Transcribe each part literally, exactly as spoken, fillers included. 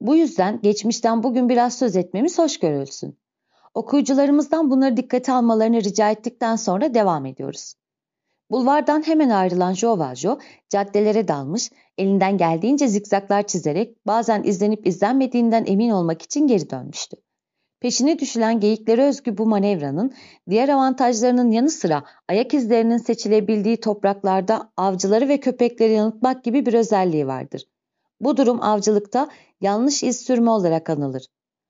Bu yüzden geçmişten bugün biraz söz etmemiz hoş görülsün. Okuyucularımızdan bunları dikkate almalarını rica ettikten sonra devam ediyoruz. Bulvardan hemen ayrılan Joe Valjean caddelere dalmış, elinden geldiğince zikzaklar çizerek bazen izlenip izlenmediğinden emin olmak için geri dönmüştü. Peşine düşülen geyiklere özgü bu manevranın diğer avantajlarının yanı sıra ayak izlerinin seçilebildiği topraklarda avcıları ve köpekleri yanıltmak gibi bir özelliği vardır. Bu durum avcılıkta yanlış iz sürme olarak anılır.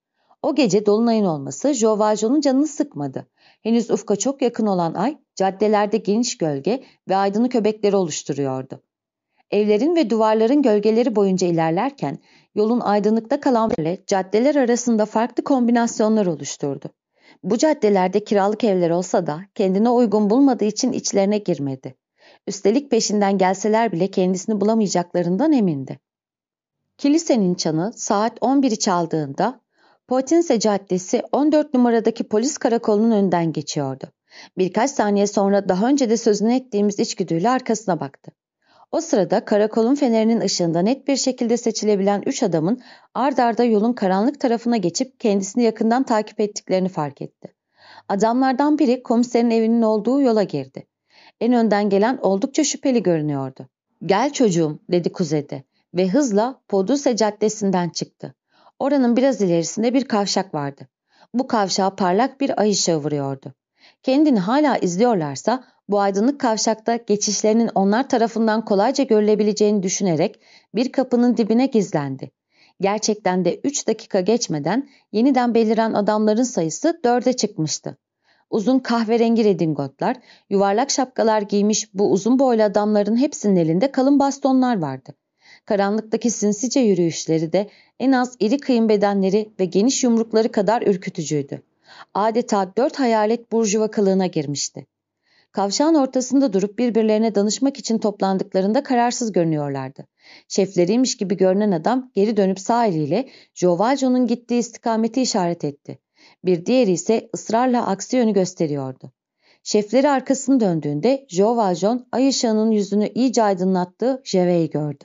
O gece dolunayın olması Joe Valjean'ın canını sıkmadı. Henüz ufka çok yakın olan ay caddelerde geniş gölge ve aydınlık öbekleri oluşturuyordu. Evlerin ve duvarların gölgeleri boyunca ilerlerken yolun aydınlıkta kalan ile caddeler arasında farklı kombinasyonlar oluşturdu. Bu caddelerde kiralık evler olsa da kendine uygun bulmadığı için içlerine girmedi. Üstelik peşinden gelseler bile kendisini bulamayacaklarından emindi. Kilisenin çanı saat on biri çaldığında Poitiers Caddesi on dört numaradaki polis karakolunun önünden geçiyordu. Birkaç saniye sonra daha önce de sözünü ettiğimiz içgüdüyle arkasına baktı. O sırada karakolun fenerinin ışığında net bir şekilde seçilebilen üç adamın ard arda yolun karanlık tarafına geçip kendisini yakından takip ettiklerini fark etti. Adamlardan biri komiserin evinin olduğu yola girdi. En önden gelen oldukça şüpheli görünüyordu. "Gel çocuğum," dedi Kuzede ve hızla Poduse Caddesi'nden çıktı. Oranın biraz ilerisinde bir kavşak vardı. Bu kavşağa parlak bir ay ışığı vuruyordu. Kendini hala izliyorlarsa bu aydınlık kavşakta geçişlerinin onlar tarafından kolayca görülebileceğini düşünerek bir kapının dibine gizlendi. Gerçekten de üç dakika geçmeden yeniden beliren adamların sayısı dörde çıkmıştı. Uzun kahverengi redingotlar, yuvarlak şapkalar giymiş bu uzun boylu adamların hepsinin elinde kalın bastonlar vardı. Karanlıktaki sinsice yürüyüşleri de en az iri kıyım bedenleri ve geniş yumrukları kadar ürkütücüydü. Adeta dört hayalet burjuva kılığına girmişti. Kavşağın ortasında durup birbirlerine danışmak için toplandıklarında kararsız görünüyorlardı. Şefleriymiş gibi görünen adam geri dönüp sağ eliyle Joe Valjean'ın gittiği istikameti işaret etti. Bir diğeri ise ısrarla aksi yönü gösteriyordu. Şefleri arkasını döndüğünde Joe Valjean ay ışığının yüzünü iyice aydınlattığı Javier'i gördü.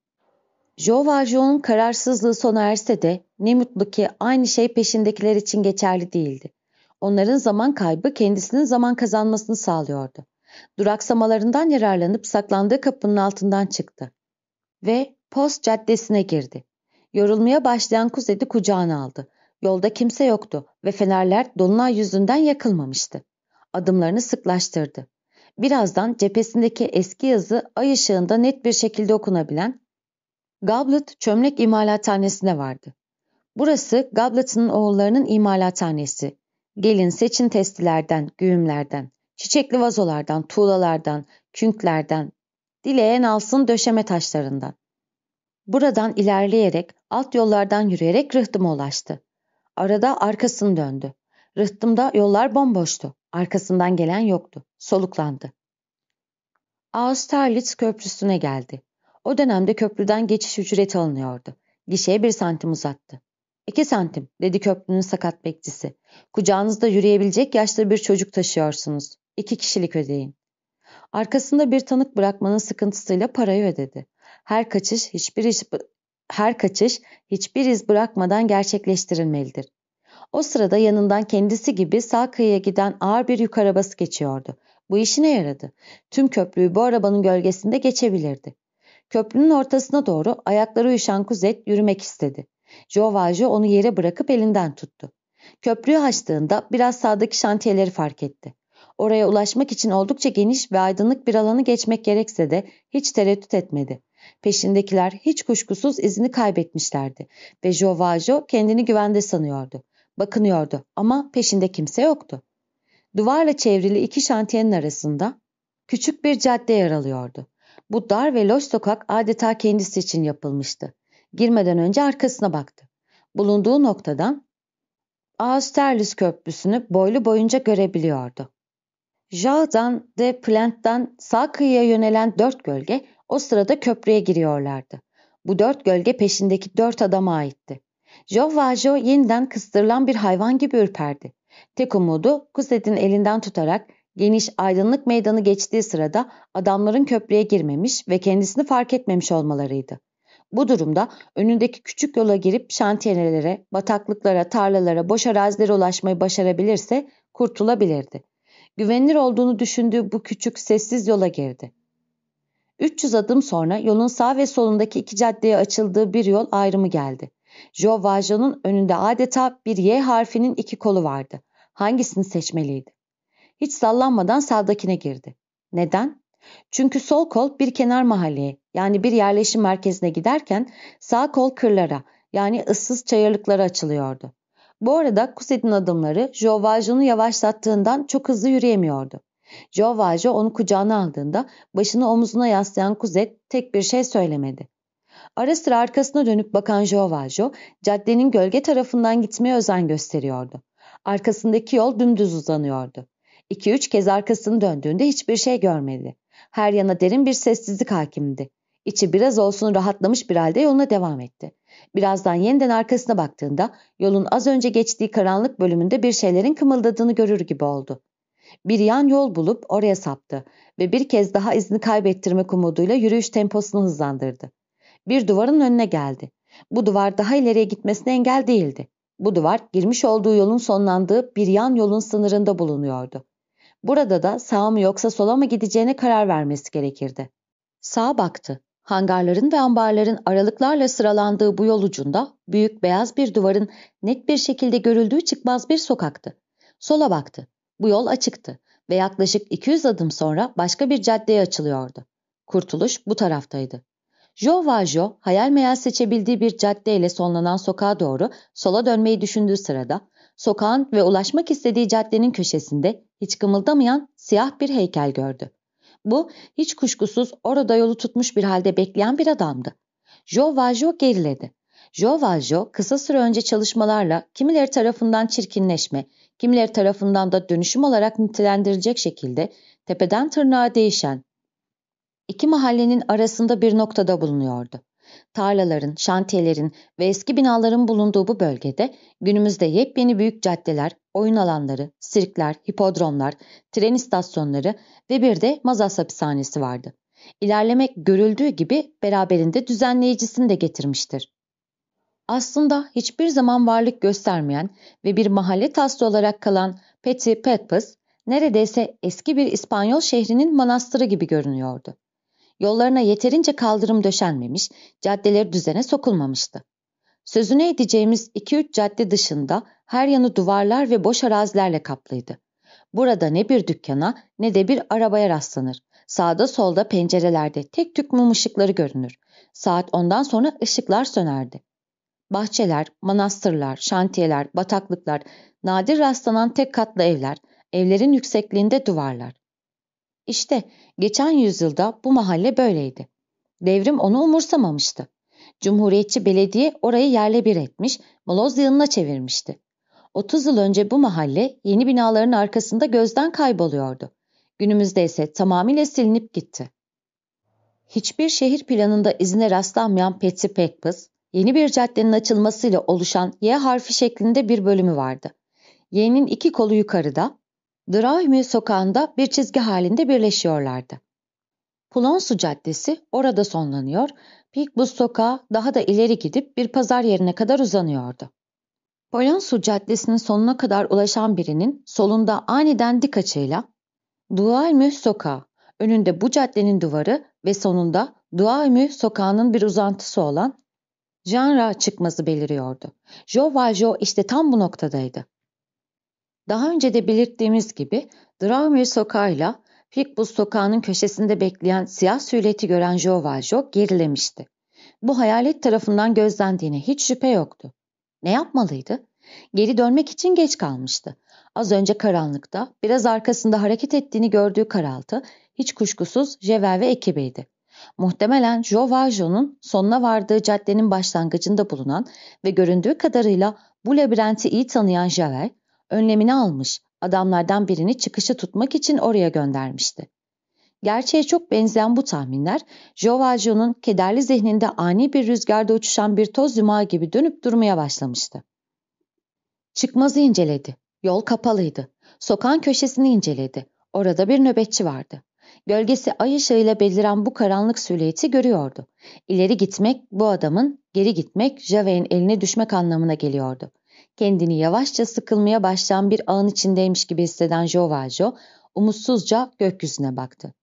Joe Valjean'ın kararsızlığı sona erse de ne mutlu ki aynı şey peşindekiler için geçerli değildi. Onların zaman kaybı kendisinin zaman kazanmasını sağlıyordu. Duraksamalarından yararlanıp saklandığı kapının altından çıktı ve Post Caddesi'ne girdi. Yorulmaya başlayan Kuzet'i kucağına aldı. Yolda kimse yoktu ve fenerler dolunay yüzünden yakılmamıştı. Adımlarını sıklaştırdı. Birazdan cephesindeki eski yazı ay ışığında net bir şekilde okunabilen Goblet çömlek imalathanesine vardı. Burası Goblet'ın oğullarının imalathanesi. Gelin seçin testilerden, güğümlerden, çiçekli vazolardan, tuğlalardan, künklerden, dileyen alsın döşeme taşlarından. Buradan ilerleyerek, alt yollardan yürüyerek rıhtıma ulaştı. Arada arkasını döndü. Rıhtımda yollar bomboştu. Arkasından gelen yoktu. Soluklandı. Austerlitz Köprüsü'ne geldi. O dönemde köprüden geçiş ücreti alınıyordu. Gişeye bir santim uzattı. İki santim, dedi köprünün sakat bekçisi. Kucağınızda yürüyebilecek yaşta bir çocuk taşıyorsunuz. İki kişilik ödeyin. Arkasında bir tanık bırakmanın sıkıntısıyla parayı ödedi. Her kaçış hiçbir iş, her kaçış hiçbir iz bırakmadan gerçekleştirilmelidir. O sırada yanından kendisi gibi sağ kıyıya giden ağır bir yük arabası geçiyordu. Bu işine yaradı. Tüm köprüyü bu arabanın gölgesinde geçebilirdi. Köprünün ortasına doğru ayakları uyuşan Kuzet yürümek istedi. Joe Valjean onu yere bırakıp elinden tuttu. Köprüyü açtığında biraz sağdaki şantiyeleri fark etti. Oraya ulaşmak için oldukça geniş ve aydınlık bir alanı geçmek gerekse de hiç tereddüt etmedi. Peşindekiler hiç kuşkusuz izini kaybetmişlerdi ve Joe Valjean kendini güvende sanıyordu. Bakınıyordu ama peşinde kimse yoktu. Duvarla çevrili iki şantiyenin arasında küçük bir cadde yer alıyordu. Bu dar ve loş sokak adeta kendisi için yapılmıştı. Girmeden önce arkasına baktı. Bulunduğu noktadan Austerlitz Köprüsü'nü boylu boyunca görebiliyordu. Jardin de Plante'den sağ kıyıya yönelen dört gölge o sırada köprüye giriyorlardı. Bu dört gölge peşindeki dört adama aitti. Joe Valjean yeniden kıstırılan bir hayvan gibi ürperdi. Tek umudu Kuzet'in elinden tutarak geniş aydınlık meydanı geçtiği sırada adamların köprüye girmemiş ve kendisini fark etmemiş olmalarıydı. Bu durumda önündeki küçük yola girip şantiyelere, bataklıklara, tarlalara, boş arazilere ulaşmayı başarabilirse kurtulabilirdi. Güvenilir olduğunu düşündüğü bu küçük, sessiz yola girdi. üç yüz adım sonra yolun sağ ve solundaki iki caddeye açıldığı bir yol ayrımı geldi. Joe Valjean'ın önünde adeta bir Y harfinin iki kolu vardı. Hangisini seçmeliydi? Hiç sallanmadan sağdakine girdi. Neden? Çünkü sol kol bir kenar mahalleye, yani bir yerleşim merkezine giderken sağ kol kırlara, yani ıssız çayırlıklara açılıyordu. Bu arada Cosette'in adımları Joe Valjean'ı yavaşlattığından çok hızlı yürüyemiyordu. Joe Valjean onu kucağına aldığında başını omuzuna yaslayan Cosette tek bir şey söylemedi. Ara sıra arkasına dönüp bakan Joe Valjean, caddenin gölge tarafından gitmeye özen gösteriyordu. Arkasındaki yol dümdüz uzanıyordu. İki üç kez arkasını döndüğünde hiçbir şey görmedi. Her yana derin bir sessizlik hakimdi. İçi biraz olsun rahatlamış bir halde yoluna devam etti. Birazdan yeniden arkasına baktığında yolun az önce geçtiği karanlık bölümünde bir şeylerin kımıldadığını görür gibi oldu. Bir yan yol bulup oraya saptı ve bir kez daha izini kaybettirmek umuduyla yürüyüş temposunu hızlandırdı. Bir duvarın önüne geldi. Bu duvar daha ileriye gitmesine engel değildi. Bu duvar girmiş olduğu yolun sonlandığı bir yan yolun sınırında bulunuyordu. Burada da sağa mı yoksa sola mı gideceğine karar vermesi gerekirdi. Sağa baktı. Hangarların ve ambarların aralıklarla sıralandığı bu yol ucunda büyük beyaz bir duvarın net bir şekilde görüldüğü çıkmaz bir sokaktı. Sola baktı. Bu yol açıktı ve yaklaşık iki yüz adım sonra başka bir caddeye açılıyordu. Kurtuluş bu taraftaydı. Joe Valjean hayal meyal seçebildiği bir caddeyle sonlanan sokağa doğru sola dönmeyi düşündüğü sırada sokağın ve ulaşmak istediği caddenin köşesinde hiç kımıldamayan siyah bir heykel gördü. Bu hiç kuşkusuz orada yolu tutmuş bir halde bekleyen bir adamdı. Joe Valjean geriledi. Joe Valjean kısa süre önce çalışmalarla kimileri tarafından çirkinleşme, kimileri tarafından da dönüşüm olarak nitelendirilecek şekilde tepeden tırnağa değişen İki mahallenin arasında bir noktada bulunuyordu. Tarlaların, şantiyelerin ve eski binaların bulunduğu bu bölgede günümüzde yepyeni büyük caddeler, oyun alanları, sirkler, hipodromlar, tren istasyonları ve bir de Mazas hapishanesi vardı. İlerlemek görüldüğü gibi beraberinde düzenleyicisini de getirmiştir. Aslında hiçbir zaman varlık göstermeyen ve bir mahalle taslı olarak kalan Petit Picpus, neredeyse eski bir İspanyol şehrinin manastırı gibi görünüyordu. Yollarına yeterince kaldırım döşenmemiş, caddeleri düzene sokulmamıştı. Sözüne edeceğimiz iki üç cadde dışında her yanı duvarlar ve boş arazilerle kaplıydı. Burada ne bir dükkana ne de bir arabaya rastlanır. Sağda solda pencerelerde tek tük mum ışıkları görünür. Saat ondan sonra ışıklar sönerdi. Bahçeler, manastırlar, şantiyeler, bataklıklar, nadir rastlanan tek katlı evler, evlerin yüksekliğinde duvarlar. İşte geçen yüzyılda bu mahalle böyleydi. Devrim onu umursamamıştı. Cumhuriyetçi belediye orayı yerle bir etmiş, moloz yığınına çevirmişti. otuz yıl önce bu mahalle yeni binaların arkasında gözden kayboluyordu. Günümüzde ise tamamıyla silinip gitti. Hiçbir şehir planında izine rastlanmayan Petit Picpus, yeni bir caddenin açılmasıyla oluşan Y harfi şeklinde bir bölümü vardı. Y'nin iki kolu yukarıda, Drahme sokağında bir çizgi halinde birleşiyorlardı. Polonsu Caddesi orada sonlanıyor, Picpus sokağı daha da ileri gidip bir pazar yerine kadar uzanıyordu. Polonsu Caddesi'nin sonuna kadar ulaşan birinin solunda aniden dik açıyla Duhalmü sokağı, önünde bu caddenin duvarı ve sonunda Duhalmü sokağının bir uzantısı olan Janra çıkması beliriyordu. Joe Valjean işte tam bu noktadaydı. Daha önce de belirttiğimiz gibi Drahme sokağıyla Picpus sokağının köşesinde bekleyen siyah silüeti gören Joe Valjean gerilemişti. Bu hayalet tarafından gözlendiğine hiç şüphe yoktu. Ne yapmalıydı? Geri dönmek için geç kalmıştı. Az önce karanlıkta biraz arkasında hareket ettiğini gördüğü karaltı hiç kuşkusuz Javert ve ekibiydi. Muhtemelen Joe Valjean'ın sonuna vardığı caddenin başlangıcında bulunan ve göründüğü kadarıyla bu labirenti iyi tanıyan Javert, önlemini almış, adamlardan birini çıkışı tutmak için oraya göndermişti. Gerçeğe çok benzeyen bu tahminler, Joe Valjean'ın kederli zihninde ani bir rüzgarda uçuşan bir toz yumağı gibi dönüp durmaya başlamıştı. Çıkmazı inceledi. Yol kapalıydı. Sokağın köşesini inceledi. Orada bir nöbetçi vardı. Gölgesi ay ışığıyla beliren bu karanlık silüeti görüyordu. İleri gitmek bu adamın, geri gitmek Javier'in eline düşmek anlamına geliyordu. Kendini yavaşça sıkılmaya başlayan bir ağın içindeymiş gibi hisseden Joe Valjean umutsuzca gökyüzüne baktı.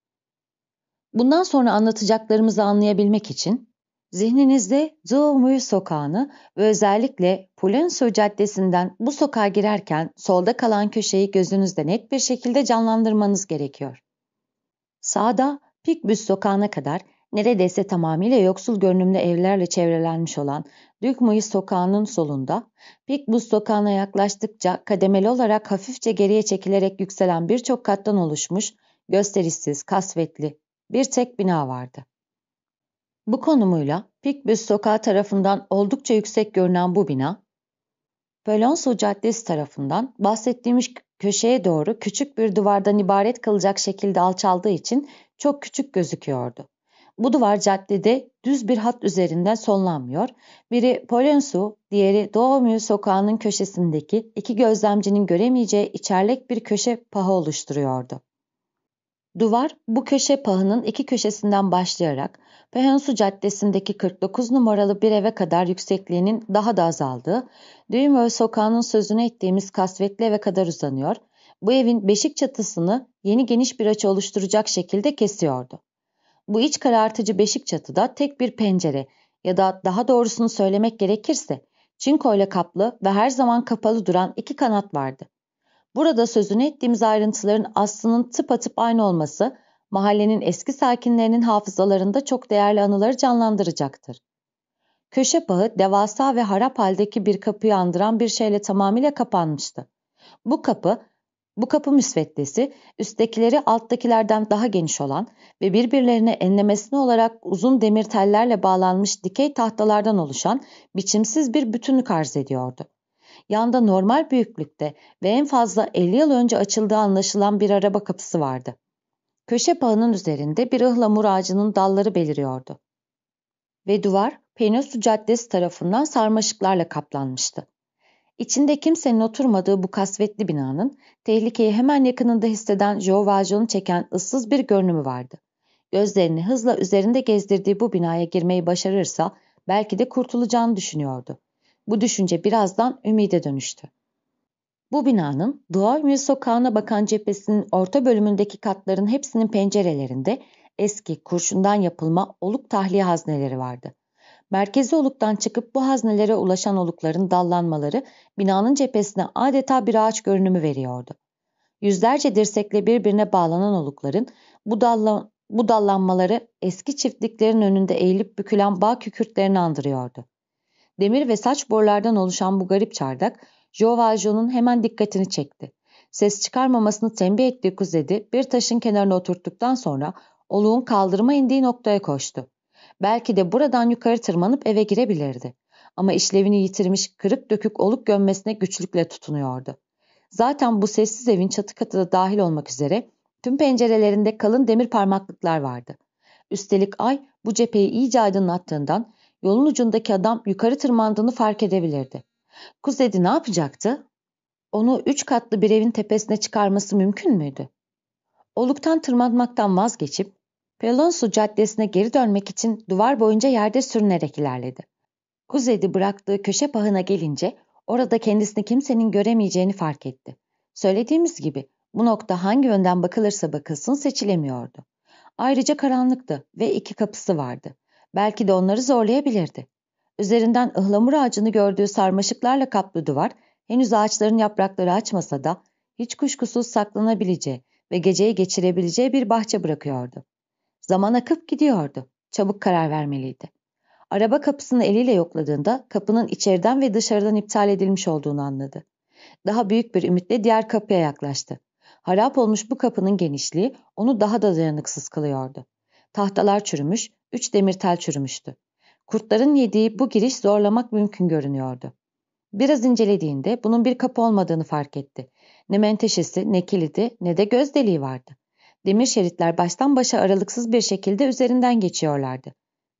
Bundan sonra anlatacaklarımızı anlayabilmek için zihninizde Douai sokağını ve özellikle Polonceau Caddesi'nden bu sokağa girerken solda kalan köşeyi gözünüzde net bir şekilde canlandırmanız gerekiyor. Sağda Picpus sokağına kadar neredeyse tamamıyla yoksul görünümlü evlerle çevrelenmiş olan Duc sokağının solunda, Picpus sokağına yaklaştıkça kademeli olarak hafifçe geriye çekilerek yükselen birçok kattan oluşmuş, gösterişsiz, kasvetli bir tek bina vardı. Bu konumuyla Picpus sokağı tarafından oldukça yüksek görünen bu bina, Polonceau Caddesi tarafından bahsettiğimiz köşeye doğru küçük bir duvardan ibaret kalacak şekilde alçaldığı için çok küçük gözüküyordu. Bu duvar caddede düz bir hat üzerinden sollanmıyor, biri Polonceau, diğeri Douai sokağının köşesindeki iki gözlemcinin göremeyeceği içerlek bir köşe pahı oluşturuyordu. Duvar bu köşe pahının iki köşesinden başlayarak Polonceau Caddesi'ndeki kırk dokuz numaralı bir eve kadar yüksekliğinin daha da azaldığı, Duimöl sokağının sözünü ettiğimiz kasvetli eve kadar uzanıyor, bu evin beşik çatısını yeni geniş bir açı oluşturacak şekilde kesiyordu. Bu iç karartıcı beşik çatıda tek bir pencere ya da daha doğrusunu söylemek gerekirse çinkoyla kaplı ve her zaman kapalı duran iki kanat vardı. Burada sözünü ettiğimiz ayrıntıların aslının tıpatıp aynı olması, mahallenin eski sakinlerinin hafızalarında çok değerli anıları canlandıracaktır. Köşe pağı devasa ve harap haldeki bir kapıyı andıran bir şeyle tamamıyla kapanmıştı. Bu kapı, bu kapı müsveddesi, üsttekileri alttakilerden daha geniş olan ve birbirlerine enlemesine olarak uzun demir tellerle bağlanmış dikey tahtalardan oluşan biçimsiz bir bütünlük arz ediyordu. Yanda normal büyüklükte ve en fazla elli yıl önce açıldığı anlaşılan bir araba kapısı vardı. Köşe pahının üzerinde bir ıhlamur ağacının dalları beliriyordu. Ve duvar Polonceau Caddesi tarafından sarmaşıklarla kaplanmıştı. İçinde kimsenin oturmadığı bu kasvetli binanın tehlikeyi hemen yakınında hisseden Joe Valjean'ı çeken ıssız bir görünümü vardı. Gözlerini hızla üzerinde gezdirdiği bu binaya girmeyi başarırsa belki de kurtulacağını düşünüyordu. Bu düşünce birazdan ümide dönüştü. Bu binanın Douai sokağına bakan cephesinin orta bölümündeki katların hepsinin pencerelerinde eski kurşundan yapılma oluk tahliye hazneleri vardı. Merkezi oluktan çıkıp bu haznelere ulaşan olukların dallanmaları binanın cephesine adeta bir ağaç görünümü veriyordu. Yüzlerce dirsekle birbirine bağlanan olukların bu, dalla, bu dallanmaları eski çiftliklerin önünde eğilip bükülen bağ kükürtlerini andırıyordu. Demir ve saç borulardan oluşan bu garip çardak, Joe Valjean'ın hemen dikkatini çekti. Ses çıkarmamasını tembih ettiği kuzedi bir taşın kenarına oturttuktan sonra oluğun kaldırıma indiği noktaya koştu. Belki de buradan yukarı tırmanıp eve girebilirdi. Ama işlevini yitirmiş kırık dökük oluk gömmesine güçlükle tutunuyordu. Zaten bu sessiz evin çatı katı da dahil olmak üzere tüm pencerelerinde kalın demir parmaklıklar vardı. Üstelik ay bu cepheyi iyice aydınlattığından yolun ucundaki adam yukarı tırmandığını fark edebilirdi. Kuzedi ne yapacaktı? Onu üç katlı bir evin tepesine çıkarması mümkün müydü? Oluktan tırmanmaktan vazgeçip Polonceau Caddesi'ne geri dönmek için duvar boyunca yerde sürünerek ilerledi. Kuzedi bıraktığı köşe pahına gelince orada kendisini kimsenin göremeyeceğini fark etti. Söylediğimiz gibi bu nokta hangi yönden bakılırsa bakılsın seçilemiyordu. Ayrıca karanlıktı ve iki kapısı vardı. Belki de onları zorlayabilirdi. Üzerinden ıhlamur ağacını gördüğü sarmaşıklarla kaplı duvar henüz ağaçların yaprakları açmasa da hiç kuşkusuz saklanabileceği ve geceyi geçirebileceği bir bahçe bırakıyordu. Zaman akıp gidiyordu. Çabuk karar vermeliydi. Araba kapısını eliyle yokladığında kapının içeriden ve dışarıdan iptal edilmiş olduğunu anladı. Daha büyük bir ümitle diğer kapıya yaklaştı. Harap olmuş bu kapının genişliği onu daha da dayanıksız kılıyordu. Tahtalar çürümüş, üç demir tel çürümüştü. Kurtların yediği bu giriş zorlamak mümkün görünüyordu. Biraz incelediğinde bunun bir kapı olmadığını fark etti. Ne menteşesi, ne kilidi, ne de göz deliği vardı. Demir şeritler baştan başa aralıksız bir şekilde üzerinden geçiyorlardı.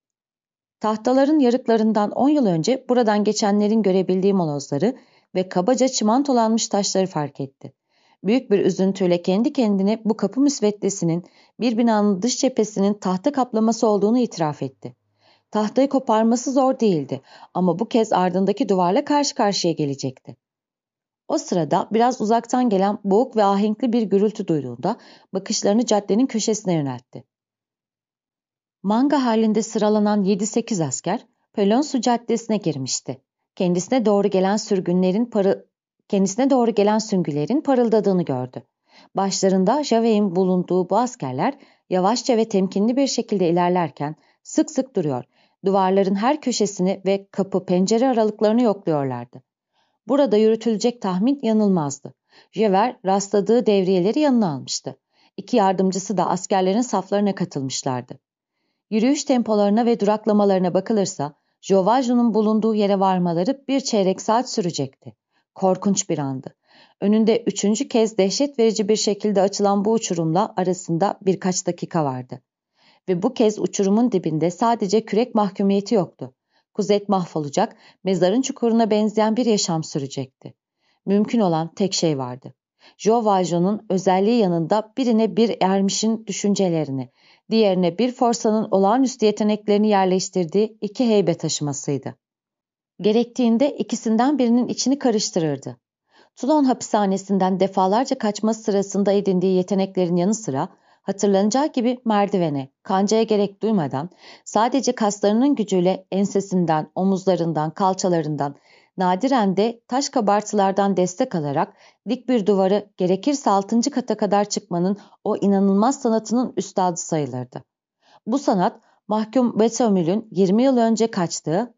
Tahtaların yarıklarından on yıl önce buradan geçenlerin görebildiği molozları ve kabaca çimantolanmış taşları fark etti. Büyük bir üzüntüyle kendi kendine bu kapı müsveddesinin bir binanın dış cephesinin tahta kaplaması olduğunu itiraf etti. Tahtayı koparması zor değildi ama bu kez ardındaki duvarla karşı karşıya gelecekti. O sırada biraz uzaktan gelen boğuk ve ahenkli bir gürültü duyduğunda bakışlarını caddenin köşesine yöneltti. Manga halinde sıralanan yedi sekiz asker Pelonsu Caddesi'ne girmişti. Kendisine doğru gelen sürgünlerin parı kendisine doğru gelen süngülerin parıldadığını gördü. Başlarında Javey'in bulunduğu bu askerler yavaşça ve temkinli bir şekilde ilerlerken sık sık duruyor, duvarların her köşesini ve kapı pencere aralıklarını yokluyorlardı. Burada yürütülecek tahmin yanılmazdı. Javert rastladığı devriyeleri yanına almıştı. İki yardımcısı da askerlerin saflarına katılmışlardı. Yürüyüş tempolarına ve duraklamalarına bakılırsa Jovajo'nun bulunduğu yere varmaları bir çeyrek saat sürecekti. Korkunç bir andı. Önünde üçüncü kez dehşet verici bir şekilde açılan bu uçurumla arasında birkaç dakika vardı. Ve bu kez uçurumun dibinde sadece kürek mahkumiyeti yoktu. Kuzet mahvolacak, mezarın çukuruna benzeyen bir yaşam sürecekti. Mümkün olan tek şey vardı. Jovajo'nun özelliği yanında birine bir ermişin düşüncelerini, diğerine bir forsanın olağanüstü yeteneklerini yerleştirdiği iki heybe taşımasıydı. Gerektiğinde ikisinden birinin içini karıştırırdı. Toulon hapishanesinden defalarca kaçma sırasında edindiği yeteneklerin yanı sıra hatırlanacağı gibi merdivene, kancaya gerek duymadan sadece kaslarının gücüyle ensesinden, omuzlarından, kalçalarından, nadiren de taş kabartılardan destek alarak dik bir duvarı gerekirse altıncı kata kadar çıkmanın o inanılmaz sanatının üstadı sayılırdı. Bu sanat mahkum Betomül'ün yirmi yıl önce kaçtığı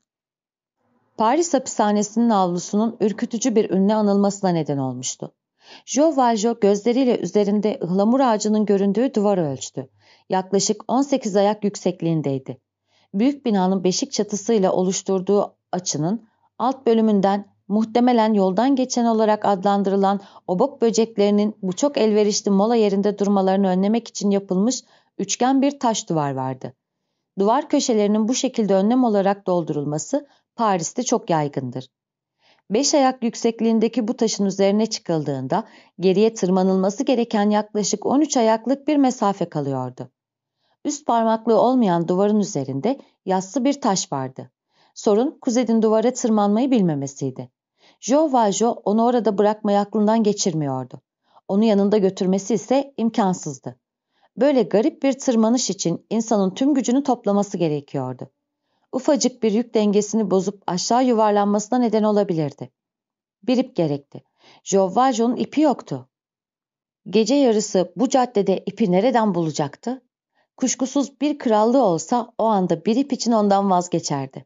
Paris hapishanesinin avlusunun ürkütücü bir ünle anılmasına neden olmuştu. Jean Valjean gözleriyle üzerinde ıhlamur ağacının göründüğü duvarı ölçtü. Yaklaşık on sekiz ayak yüksekliğindeydi. Büyük binanın beşik çatısıyla oluşturduğu açının alt bölümünden muhtemelen yoldan geçen olarak adlandırılan obok böceklerinin bu çok elverişli mola yerinde durmalarını önlemek için yapılmış üçgen bir taş duvar vardı. Duvar köşelerinin bu şekilde önlem olarak doldurulması Paris'te çok yaygındır. Beş ayak yüksekliğindeki bu taşın üzerine çıkıldığında geriye tırmanılması gereken yaklaşık on üç ayaklık bir mesafe kalıyordu. Üst parmaklığı olmayan duvarın üzerinde yassı bir taş vardı. Sorun Kuzet'in duvara tırmanmayı bilmemesiydi. Jean Valjean onu orada bırakmayı aklından geçirmiyordu. Onu yanında götürmesi ise imkansızdı. Böyle garip bir tırmanış için insanın tüm gücünü toplaması gerekiyordu. Ufacık bir yük dengesini bozup aşağı yuvarlanmasına neden olabilirdi. Bir ip gerekti. Jean Valjean'ın ipi yoktu. Gece yarısı bu caddede ipi nereden bulacaktı? Kuşkusuz bir krallığı olsa o anda bir ip için ondan vazgeçerdi.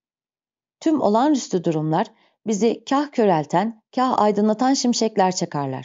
Tüm olağanüstü durumlar bizi kah körelten, kah aydınlatan şimşekler çakarlar.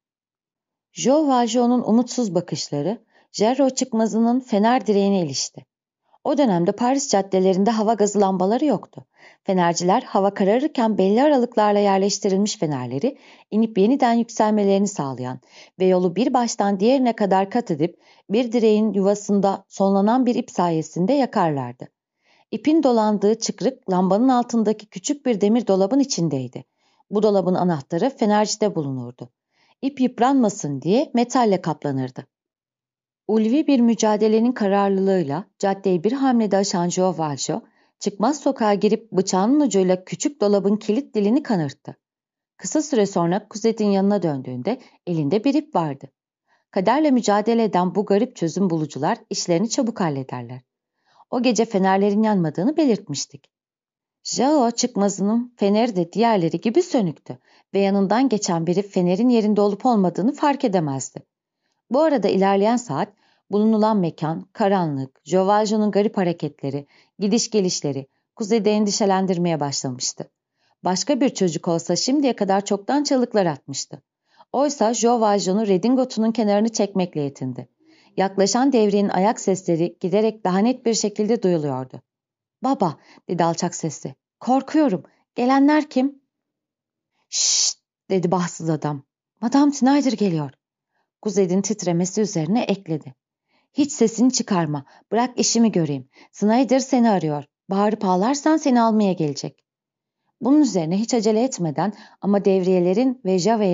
Jean Valjean'ın umutsuz bakışları, Cerro çıkmazının fener direğine ilişti. O dönemde Paris caddelerinde hava gazı lambaları yoktu. Fenerciler hava kararırken belli aralıklarla yerleştirilmiş fenerleri inip yeniden yükselmelerini sağlayan ve yolu bir baştan diğerine kadar kat edip bir direğin yuvasında sonlanan bir ip sayesinde yakarlardı. İpin dolandığı çıkrık lambanın altındaki küçük bir demir dolabın içindeydi. Bu dolabın anahtarı fenercide bulunurdu. İp yıpranmasın diye metalle kaplanırdı. Ulvi bir mücadelenin kararlılığıyla caddeyi bir hamlede aşan Jean Valjean, çıkmaz sokağa girip bıçağının ucuyla küçük dolabın kilit dilini kanırttı. Kısa süre sonra Cosette'in yanına döndüğünde elinde bir ip vardı. Kaderle mücadele eden bu garip çözüm bulucular işlerini çabuk hallederler. O gece fenerlerin yanmadığını belirtmiştik. Jean çıkmazının feneri de diğerleri gibi sönüktü ve yanından geçen biri fenerin yerinde olup olmadığını fark edemezdi. Bu arada ilerleyen saat, bulunulan mekan, karanlık, Jean Valjean'ın garip hareketleri, gidiş gelişleri Kuzet'i endişelendirmeye başlamıştı. Başka bir çocuk olsa şimdiye kadar çoktan çığlıklar atmıştı. Oysa Jean Valjean'ın redingotunun kenarını çekmekle yetindi. Yaklaşan devriyenin ayak sesleri giderek daha net bir şekilde duyuluyordu. "Baba," dedi alçak sesle. "Korkuyorum. Gelenler kim?" "Şşt," dedi bahtsız adam. "Madame Schneider geliyor." Kuzet'in titremesi üzerine ekledi. "Hiç sesini çıkarma. Bırak işimi göreyim. Snyder seni arıyor. Bağırıp ağlarsan seni almaya gelecek." Bunun üzerine hiç acele etmeden ama devriyelerin ve Javet'in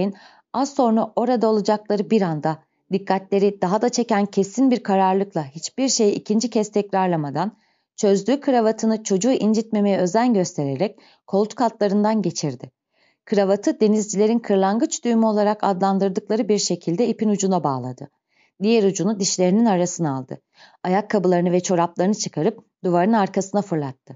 Az sonra orada olacakları bir anda, dikkatleri daha da çeken kesin bir kararlılıkla hiçbir şeyi ikinci kez tekrarlamadan, çözdüğü kravatını çocuğu incitmemeye özen göstererek koltuk altlarından geçirdi. Kravatı denizcilerin kırlangıç düğümü olarak adlandırdıkları bir şekilde ipin ucuna bağladı. Diğer ucunu dişlerinin arasına aldı. Ayakkabılarını ve çoraplarını çıkarıp duvarın arkasına fırlattı.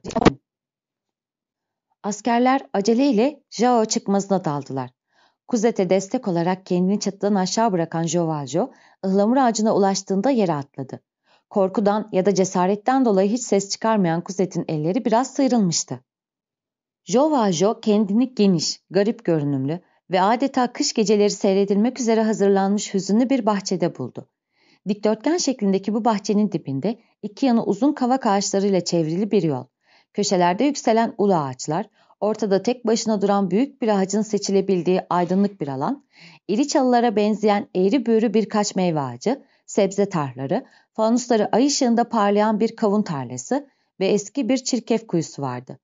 Askerler aceleyle Jao çıkmazına daldılar. Kuzet'e destek olarak kendini çatıdan aşağı bırakan Joe Valjean, ıhlamur ağacına ulaştığında yere atladı. Korkudan ya da cesaretten dolayı hiç ses çıkarmayan Kuzet'in elleri biraz sıyrılmıştı. Joe Valjean kendini geniş, garip görünümlü ve adeta kış geceleri seyredilmek üzere hazırlanmış hüzünlü bir bahçede buldu. Dikdörtgen şeklindeki bu bahçenin dibinde iki yanı uzun kavak ağaçlarıyla çevrili bir yol. Köşelerde yükselen ulu ağaçlar, ortada tek başına duran büyük bir ağacın seçilebildiği aydınlık bir alan, iri çalılara benzeyen eğri büğrü birkaç meyve ağacı, sebze tarlaları, fanusları ay ışığında parlayan bir kavun tarlası ve eski bir çirkef kuyusu vardı.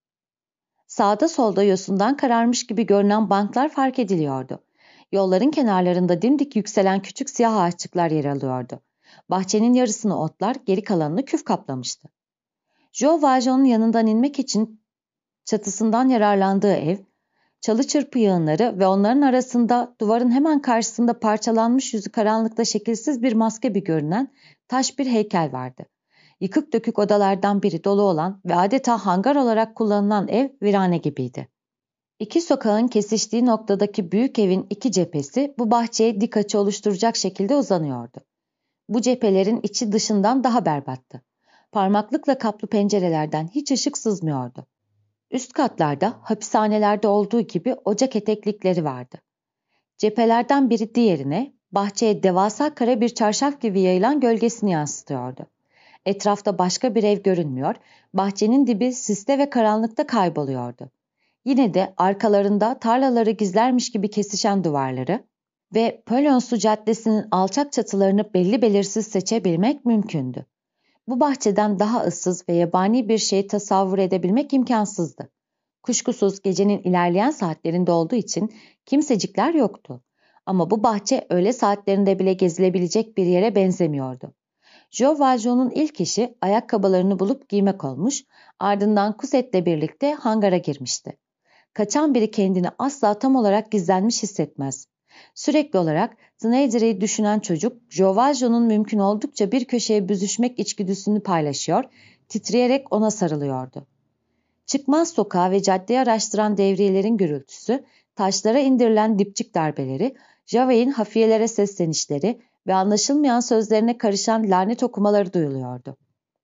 Sağda solda yosundan kararmış gibi görünen banklar fark ediliyordu. Yolların kenarlarında dimdik yükselen küçük siyah ağaççıklar yer alıyordu. Bahçenin yarısını otlar, geri kalanını küf kaplamıştı. Joe Valjean'ın yanından inmek için çatısından yararlandığı ev, çalı çırpı yığınları ve onların arasında duvarın hemen karşısında parçalanmış yüzü karanlıkta şekilsiz bir maske gibi görünen taş bir heykel vardı. Yıkık dökük odalardan biri dolu olan ve adeta hangar olarak kullanılan ev virane gibiydi. İki sokağın kesiştiği noktadaki büyük evin iki cephesi bu bahçeye dik açı oluşturacak şekilde uzanıyordu. Bu cephelerin içi dışından daha berbattı. Parmaklıkla kaplı pencerelerden hiç ışık sızmıyordu. Üst katlarda, hapishanelerde olduğu gibi ocak eteklikleri vardı. Cephelerden biri diğerine, bahçeye devasa kara bir çarşaf gibi yayılan gölgesini yansıtıyordu. Etrafta başka bir ev görünmüyor, bahçenin dibi siste ve karanlıkta kayboluyordu. Yine de arkalarında tarlaları gizlermiş gibi kesişen duvarları ve Pölonsu Caddesi'nin alçak çatılarını belli belirsiz seçebilmek mümkündü. Bu bahçeden daha ıssız ve yabani bir şey tasavvur edebilmek imkansızdı. Kuşkusuz gecenin ilerleyen saatlerinde olduğu için kimsecikler yoktu. Ama bu bahçe öğle saatlerinde bile gezilebilecek bir yere benzemiyordu. Joe Valjean'ın ilk işi ayakkabılarını bulup giymek olmuş, ardından Cosette'le birlikte hangara girmişti. Kaçan biri kendini asla tam olarak gizlenmiş hissetmez. Sürekli olarak Snyder'i düşünen çocuk, Joe Valjean'ın mümkün oldukça bir köşeye büzüşmek içgüdüsünü paylaşıyor, titreyerek ona sarılıyordu. Çıkmaz sokağı ve caddeyi araştıran devriyelerin gürültüsü, taşlara indirilen dipçik darbeleri, Javier'in hafiyelere seslenişleri ve anlaşılmayan sözlerine karışan lanet okumaları duyuluyordu.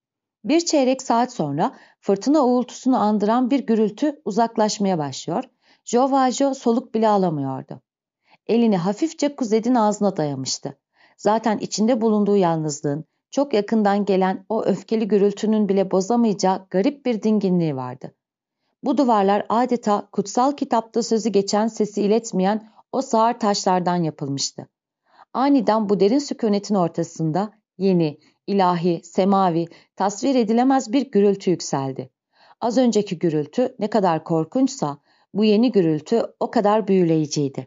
Bir çeyrek saat sonra fırtına uğultusunu andıran bir gürültü uzaklaşmaya başlıyor, Joe Valjean soluk bile alamıyordu. Elini hafifçe Cosette'in ağzına dayamıştı. Zaten içinde bulunduğu yalnızlığın, çok yakından gelen o öfkeli gürültünün bile bozamayacağı garip bir dinginliği vardı. Bu duvarlar adeta kutsal kitapta sözü geçen sesi iletmeyen o sağır taşlardan yapılmıştı. Aniden bu derin sükunetin ortasında yeni, ilahi, semavi, tasvir edilemez bir gürültü yükseldi. Az önceki gürültü ne kadar korkunçsa bu yeni gürültü o kadar büyüleyiciydi.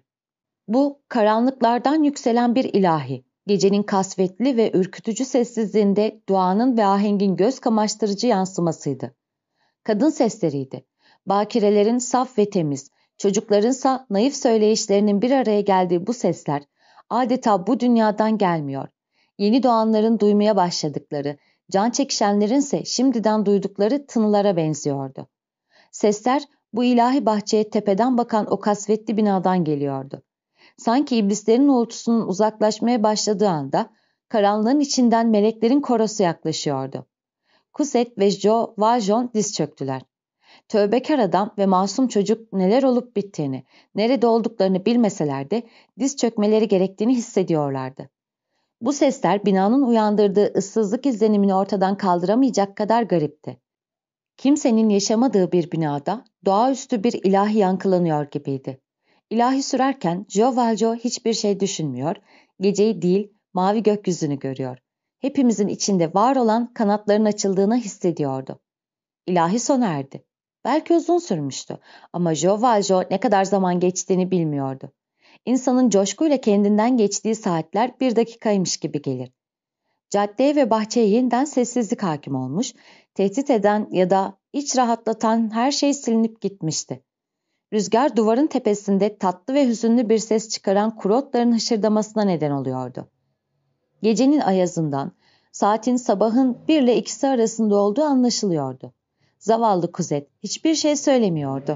Bu karanlıklardan yükselen bir ilahi, gecenin kasvetli ve ürkütücü sessizliğinde duanın ve ahengin göz kamaştırıcı yansımasıydı. Kadın sesleriydi. Bakirelerin saf ve temiz, çocuklarınsa naif söyleyişlerinin bir araya geldiği bu sesler adeta bu dünyadan gelmiyor. Yeni doğanların duymaya başladıkları, can çekişenlerinse şimdiden duydukları tınılara benziyordu. Sesler bu ilahi bahçeye tepeden bakan o kasvetli binadan geliyordu. Sanki iblislerin uğultusunun uzaklaşmaya başladığı anda karanlığın içinden meleklerin korosu yaklaşıyordu. Cosette ve Joe Valjean diz çöktüler. Tövbekar adam ve masum çocuk neler olup bittiğini, nerede olduklarını bilmeseler de diz çökmeleri gerektiğini hissediyorlardı. Bu sesler binanın uyandırdığı ıssızlık izlenimini ortadan kaldıramayacak kadar garipti. Kimsenin yaşamadığı bir binada doğaüstü bir ilahi yankılanıyor gibiydi. İlahi sürerken Joe Valjean hiçbir şey düşünmüyor, geceyi değil mavi gökyüzünü görüyor. Hepimizin içinde var olan kanatların açıldığını hissediyordu. İlahi sona erdi. Belki uzun sürmüştü ama Joe Valjean ne kadar zaman geçtiğini bilmiyordu. İnsanın coşkuyla kendinden geçtiği saatler bir dakikaymış gibi gelir. Caddeye ve bahçeye yeniden sessizlik hakim olmuş, tehdit eden ya da iç rahatlatan her şey silinip gitmişti. Rüzgar duvarın tepesinde tatlı ve hüzünlü bir ses çıkaran kuru otların hışırdamasına neden oluyordu. Gecenin ayazından, saatin sabahın bir ile ikisi arasında olduğu anlaşılıyordu. Zavallı Kuzet hiçbir şey söylemiyordu.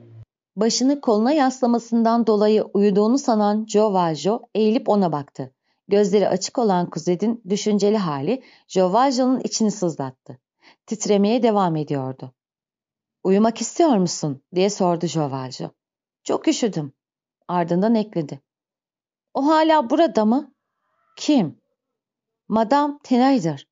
Başını koluna yaslamasından dolayı uyuduğunu sanan Joe Valjean eğilip ona baktı. Gözleri açık olan Kuzet'in düşünceli hali Joe Valjean'ın içini sızlattı. Titremeye devam ediyordu. "Uyumak istiyor musun?" diye sordu Joe Valjean. "Çok üşüdüm." Ardından ekledi. "O hala burada mı?" "Kim?" "Madame Tenayder."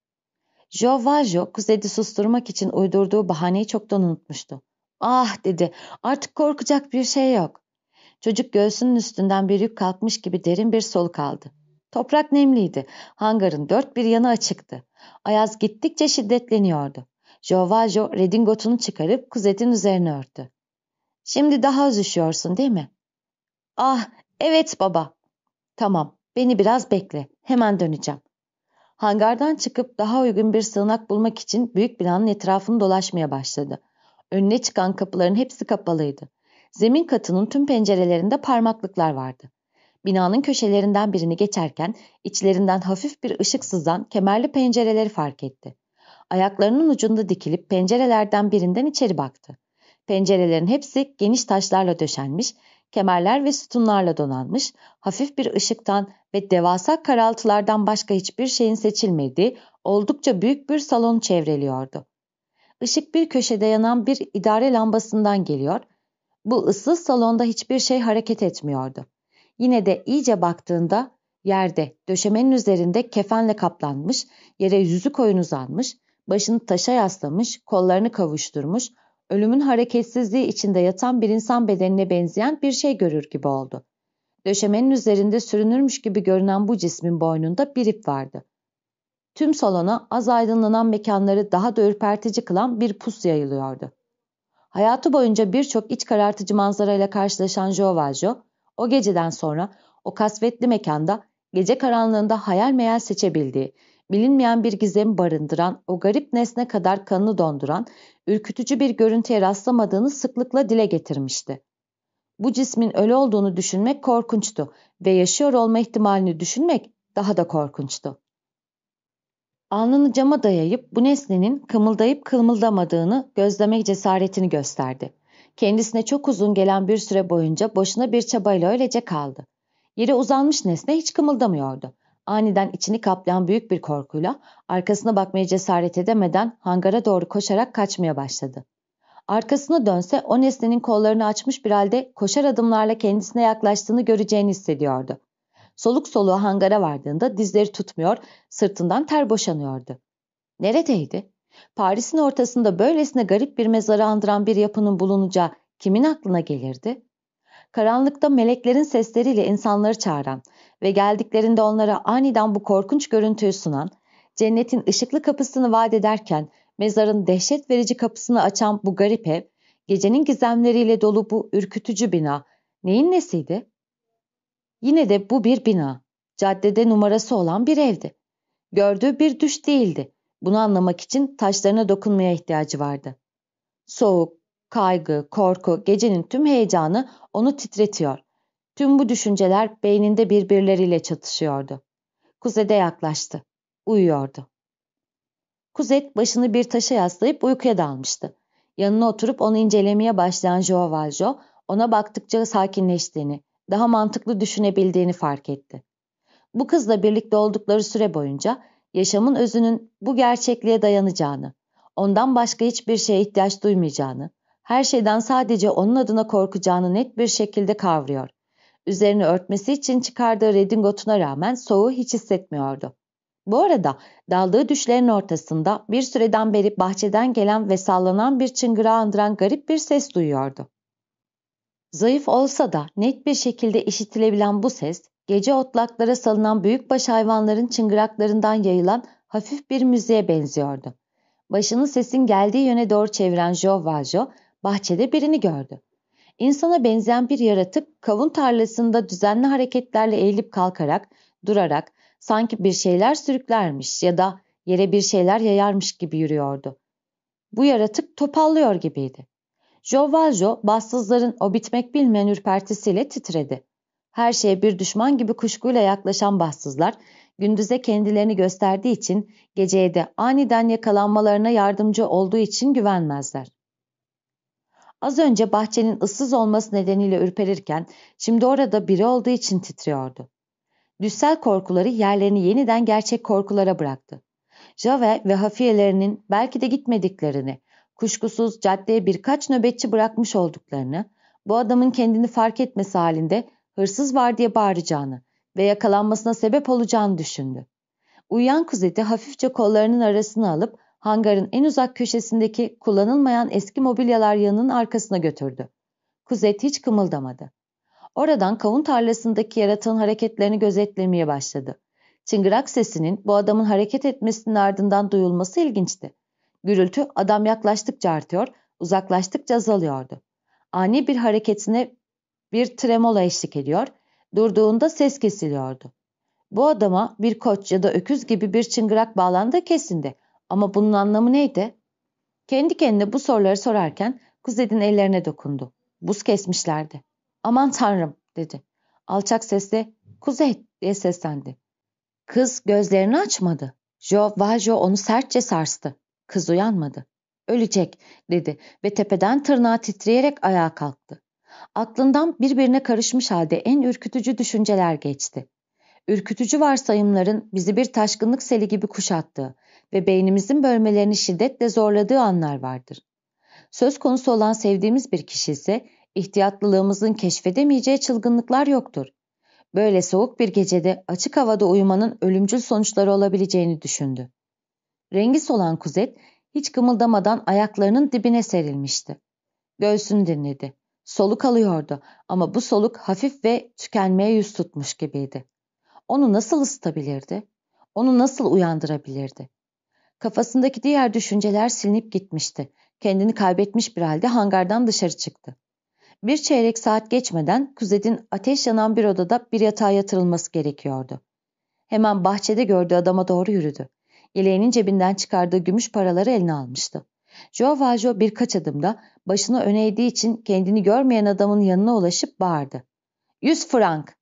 Joe Valjean Kuzet'i susturmak için uydurduğu bahaneyi çoktan unutmuştu. "Ah!" dedi. "Artık korkacak bir şey yok." Çocuk göğsünün üstünden bir yük kalkmış gibi derin bir soluk aldı. Toprak nemliydi. Hangarın dört bir yanı açıktı. Ayaz gittikçe şiddetleniyordu. Joe Valjean redingotunu çıkarıp Kuzet'in üzerine örttü. "Şimdi daha az üşüyorsun değil mi?" "Ah, evet baba." "Tamam, beni biraz bekle. Hemen döneceğim." Hangardan çıkıp daha uygun bir sığınak bulmak için büyük binanın etrafını dolaşmaya başladı. Önüne çıkan kapıların hepsi kapalıydı. Zemin katının tüm pencerelerinde parmaklıklar vardı. Binanın köşelerinden birini geçerken içlerinden hafif bir ışık sızan kemerli pencereleri fark etti. Ayaklarının ucunda dikilip pencerelerden birinden içeri baktı. Pencerelerin hepsi geniş taşlarla döşenmiş, kemerler ve sütunlarla donanmış, hafif bir ışıktan ve devasa karaltılardan başka hiçbir şeyin seçilmediği oldukça büyük bir salon çevreliyordu. Işık bir köşede yanan bir idare lambasından geliyor, bu ıssız salonda hiçbir şey hareket etmiyordu. Yine de iyice baktığında yerde, döşemenin üzerinde kefenle kaplanmış, yere yüzü koyun uzanmış, başını taşa yaslamış, kollarını kavuşturmuş, ölümün hareketsizliği içinde yatan bir insan bedenine benzeyen bir şey görür gibi oldu. Döşemenin üzerinde sürünürmüş gibi görünen bu cismin boynunda bir ip vardı. Tüm salona az aydınlanan mekanları daha da ürpertici kılan bir pus yayılıyordu. Hayatı boyunca birçok iç karartıcı manzarayla karşılaşan Joe Valjean, o geceden sonra o kasvetli mekanda gece karanlığında hayal meyal seçebildiği, bilinmeyen bir gizemi barındıran, o garip nesne kadar kanını donduran, ürkütücü bir görüntüye rastlamadığını sıklıkla dile getirmişti. Bu cismin ölü olduğunu düşünmek korkunçtu ve yaşıyor olma ihtimalini düşünmek daha da korkunçtu. Alnını cama dayayıp bu nesnenin kımıldayıp kımıldamadığını gözlemek cesaretini gösterdi. Kendisine çok uzun gelen bir süre boyunca boşuna bir çabayla öylece kaldı. Yere uzanmış nesne hiç kımıldamıyordu. Aniden içini kaplayan büyük bir korkuyla arkasına bakmaya cesaret edemeden hangara doğru koşarak kaçmaya başladı. Arkasına dönse o nesnenin kollarını açmış bir halde koşar adımlarla kendisine yaklaştığını göreceğini hissediyordu. Soluk soluğa hangara vardığında dizleri tutmuyor, sırtından ter boşanıyordu. Neredeydi? Paris'in ortasında böylesine garip bir mezarı andıran bir yapının bulunacağı kimin aklına gelirdi? Karanlıkta meleklerin sesleriyle insanları çağıran ve geldiklerinde onlara aniden bu korkunç görüntüyü sunan, cennetin ışıklı kapısını vaat ederken mezarın dehşet verici kapısını açan bu garip ev, gecenin gizemleriyle dolu bu ürkütücü bina neyin nesiydi? Yine de bu bir bina, caddede numarası olan bir evdi. Gördüğü bir düş değildi. Bunu anlamak için taşlarına dokunmaya ihtiyacı vardı. Soğuk, kaygı, korku, gecenin tüm heyecanı onu titretiyor. Tüm bu düşünceler beyninde birbirleriyle çatışıyordu. Kuzey'e yaklaştı. Uyuyordu. Kuzey başını bir taşa yaslayıp uykuya dalmıştı. Yanına oturup onu incelemeye başlayan Joe Valjean ona baktıkça sakinleştiğini, daha mantıklı düşünebildiğini fark etti. Bu kızla birlikte oldukları süre boyunca yaşamın özünün bu gerçekliğe dayanacağını, ondan başka hiçbir şeye ihtiyaç duymayacağını, her şeyden sadece onun adına korkacağını net bir şekilde kavruyor. Üzerini örtmesi için çıkardığı redingotuna rağmen soğuğu hiç hissetmiyordu. Bu arada daldığı düşlerin ortasında bir süreden beri bahçeden gelen ve sallanan bir çıngırağı andıran garip bir ses duyuyordu. Zayıf olsa da net bir şekilde işitilebilen bu ses, gece otlaklara salınan büyükbaş hayvanların çıngıraklarından yayılan hafif bir müziğe benziyordu. Başını sesin geldiği yöne doğru çeviren Joe Valjean bahçede birini gördü. İnsana benzeyen bir yaratık kavun tarlasında düzenli hareketlerle eğilip kalkarak, durarak, sanki bir şeyler sürüklermiş ya da yere bir şeyler yayarmış gibi yürüyordu. Bu yaratık topallıyor gibiydi. Joe Valjean, bahtsızların o bitmek bilmeyen ürpertisiyle titredi. Her şeye bir düşman gibi kuşkuyla yaklaşan bahtsızlar, gündüze kendilerini gösterdiği için, geceye de aniden yakalanmalarına yardımcı olduğu için güvenmezler. Az önce bahçenin ıssız olması nedeniyle ürperirken, şimdi orada biri olduğu için titriyordu. Düşsel korkuları yerlerini yeniden gerçek korkulara bıraktı. Javert ve hafiyelerinin belki de gitmediklerini, kuşkusuz caddeye birkaç nöbetçi bırakmış olduklarını, bu adamın kendini fark etmesi halinde hırsız var diye bağıracağını ve yakalanmasına sebep olacağını düşündü. Uyuyan Kuzet'i hafifçe kollarının arasına alıp hangarın en uzak köşesindeki kullanılmayan eski mobilyalar yanının arkasına götürdü. Kuzet hiç kımıldamadı. Oradan kavun tarlasındaki yaratığın hareketlerini gözetlemeye başladı. Çıngırak sesinin bu adamın hareket etmesinin ardından duyulması ilginçti. Gürültü adam yaklaştıkça artıyor, uzaklaştıkça azalıyordu. Ani bir hareketine bir tremola eşlik ediyor, durduğunda ses kesiliyordu. Bu adama bir koç ya da öküz gibi bir çıngırak bağlandığı kesindi. Ama bunun anlamı neydi? Kendi kendine bu soruları sorarken Kuzet'in ellerine dokundu. Buz kesmişlerdi. Aman tanrım dedi. Alçak sesle Kuzey diye seslendi. Kız gözlerini açmadı. Joe Valjean onu sertçe sarstı. Kız uyanmadı. Ölecek dedi ve tepeden tırnağa titreyerek ayağa kalktı. Aklından birbirine karışmış halde en ürkütücü düşünceler geçti. Ürkütücü varsayımların bizi bir taşkınlık seli gibi kuşattığı ve beynimizin bölmelerini şiddetle zorladığı anlar vardır. Söz konusu olan sevdiğimiz bir kişi ise ihtiyatlılığımızın keşfedemeyeceği çılgınlıklar yoktur. Böyle soğuk bir gecede açık havada uyumanın ölümcül sonuçları olabileceğini düşündü. Rengi solan Kuzet hiç kımıldamadan ayaklarının dibine serilmişti. Göğsünü dinledi. Soluk alıyordu ama bu soluk hafif ve tükenmeye yüz tutmuş gibiydi. Onu nasıl ısıtabilirdi? Onu nasıl uyandırabilirdi? Kafasındaki diğer düşünceler silinip gitmişti. Kendini kaybetmiş bir halde hangardan dışarı çıktı. Bir çeyrek saat geçmeden Kuzet'in ateş yanan bir odada bir yatağa yatırılması gerekiyordu. Hemen bahçede gördüğü adama doğru yürüdü. Yeleğinin cebinden çıkardığı gümüş paraları eline almıştı. Joe Valjean birkaç adımda başını öne eğdiği için kendini görmeyen adamın yanına ulaşıp bağırdı. Yüz frank!